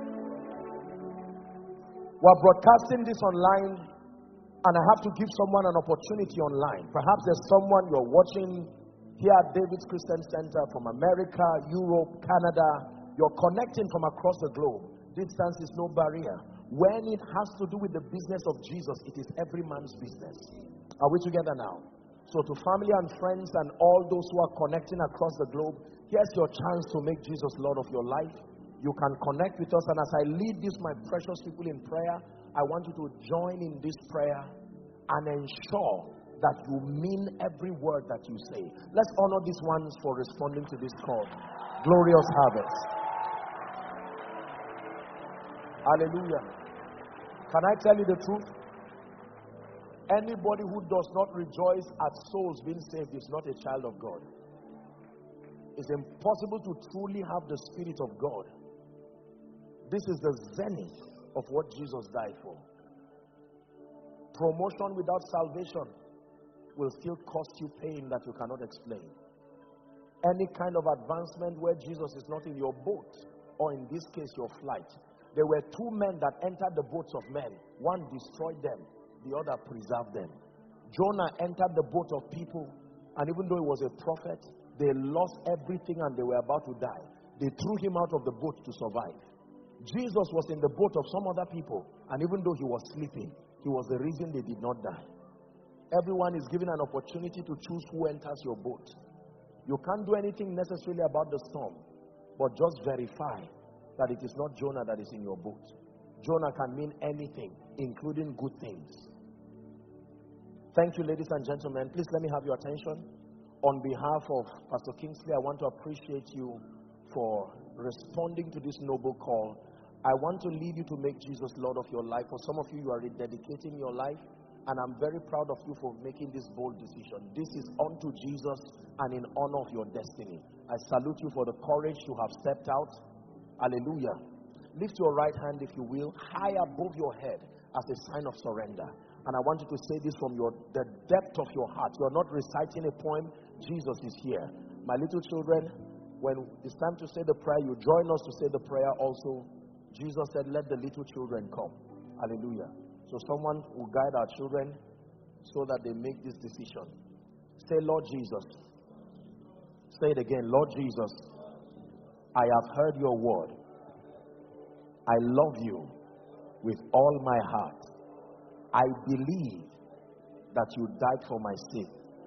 We're broadcasting this online. And I have to give someone an opportunity online. Perhaps there's someone you're watching here at David's Christian Center from America, Europe, Canada. You're connecting from across the globe. Distance is no barrier. When it has to do with the business of Jesus, it is every man's business. Are we together now? So to family and friends and all those who are connecting across the globe, here's your chance to make Jesus Lord of your life. You can connect with us. And as I lead these, my precious people, in prayer, I want you to join in this prayer and ensure that you mean every word that you say. Let's honor these ones for responding to this call. Glorious harvest. Hallelujah. Can I tell you the truth? Anybody who does not rejoice at souls being saved is not a child of God. It's impossible to truly have the Spirit of God. This is the zenith of what Jesus died for. Promotion without salvation will still cost you pain that you cannot explain. Any kind of advancement where Jesus is not in your boat, or in this case your flight. There were two men that entered the boats of men. One destroyed them, the other preserved them. Jonah entered the boat of people, and even though he was a prophet, they lost everything and they were about to die. They threw him out of the boat to survive. Jesus was in the boat of some other people, and even though he was sleeping, he was the reason they did not die. Everyone is given an opportunity to choose who enters your boat. You can't do anything necessarily about the storm, but just verify that it is not Jonah that is in your boat. Jonah can mean anything, including good things. Thank you, ladies and gentlemen. Please let me have your attention. On behalf of Pastor Kingsley, I want to appreciate you for responding to this noble call. I want to lead you to make Jesus Lord of your life. For some of you, you are rededicating your life, and I'm very proud of you for making this bold decision. This is unto Jesus and in honor of your destiny. I salute you for the courage you have stepped out. Hallelujah. Lift your right hand, if you will, high above your head as a sign of surrender. And I want you to say this from your the depth of your heart. You're not reciting a poem. Jesus is here. My little children, when it's time to say the prayer, you join us to say the prayer also. Jesus said, let the little children come. Hallelujah. So someone will guide our children so that they make this decision. Say, Lord Jesus. Say it again. Lord Jesus, I have heard your word. I love you with all my heart. I believe that you died for my sin.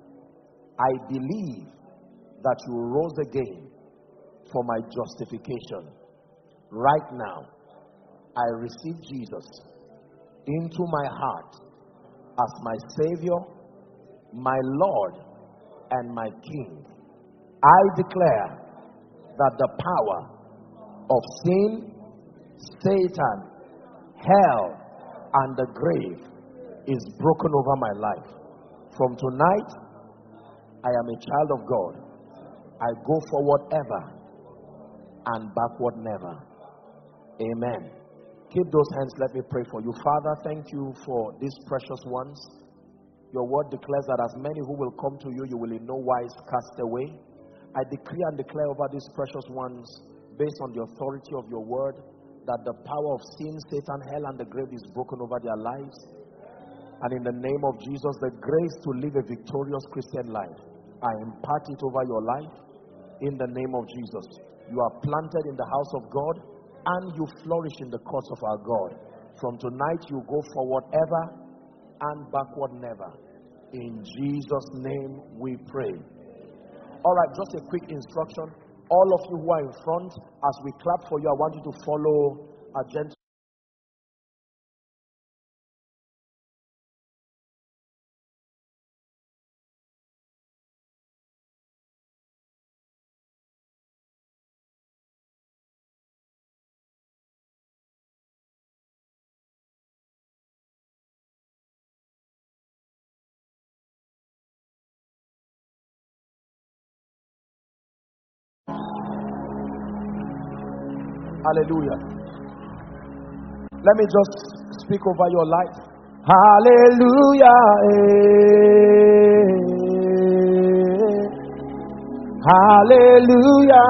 I believe that you rose again for my justification. Right now, I receive Jesus into my heart as my Savior, my Lord, and my King. I declare that the power of sin, Satan, hell, and the grave is broken over my life. From tonight, I am a child of God. I go forward ever and backward never. Amen. Keep those hands. Let me pray for you. Father, thank you for these precious ones. Your word declares that as many who will come to you, you will in no wise cast away. I decree and declare over these precious ones, based on the authority of your word, that the power of sin, Satan, hell, and the grave is broken over their lives. And in the name of Jesus, the grace to live a victorious Christian life, I impart it over your life in the name of Jesus. You are planted in the house of God and you flourish in the courts of our God. From tonight, you go forward ever and backward never. In Jesus' name we pray. All right, just a quick instruction. All of you who are in front, as we clap for you, I want you to follow a gentle. Hallelujah. Let me just speak over your life. Hallelujah. Eh. Hallelujah.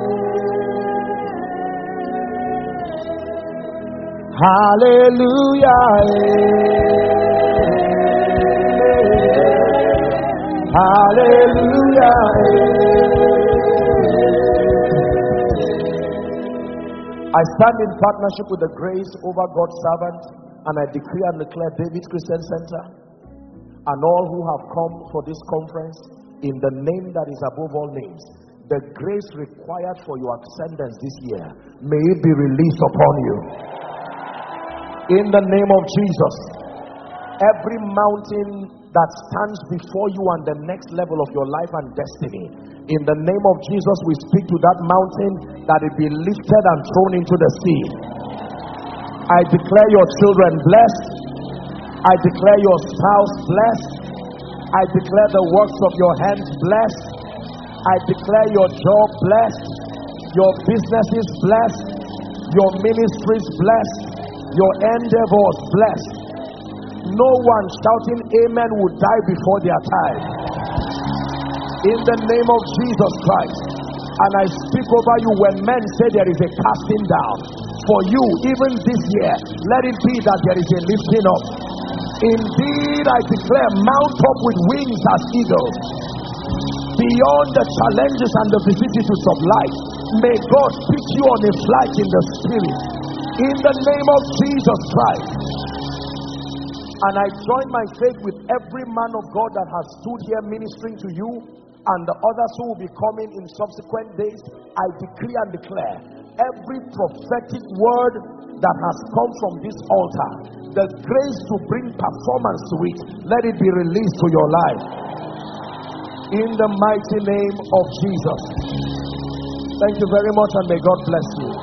Eh. Hallelujah. Eh. Hallelujah. Eh. I stand in partnership with the grace over God's servant, and I decree and declare David's Christian Center and all who have come for this conference in the name that is above all names. The grace required for your ascendance this year, may it be released upon you. In the name of Jesus, every mountain that stands before you and the next level of your life and destiny, in the name of Jesus, we speak to that mountain that it be lifted and thrown into the sea. I declare your children blessed. I declare your spouse blessed. I declare the works of your hands blessed. I declare your job blessed. Your businesses blessed. Your ministries blessed. Your endeavors blessed. No one shouting amen would die before their time. In the name of Jesus Christ. And I speak over you when men say there is a casting down. For you, even this year, let it be that there is a lifting up. Indeed, I declare, mount up with wings as eagles. Beyond the challenges and the vicissitudes of life, may God pick you on a flight in the spirit. In the name of Jesus Christ. And I join my faith with every man of God that has stood here ministering to you, and the others who will be coming in subsequent days. I decree and declare every prophetic word that has come from this altar, the grace to bring performance to it, let it be released to your life. In the mighty name of Jesus. Thank you very much, and may God bless you.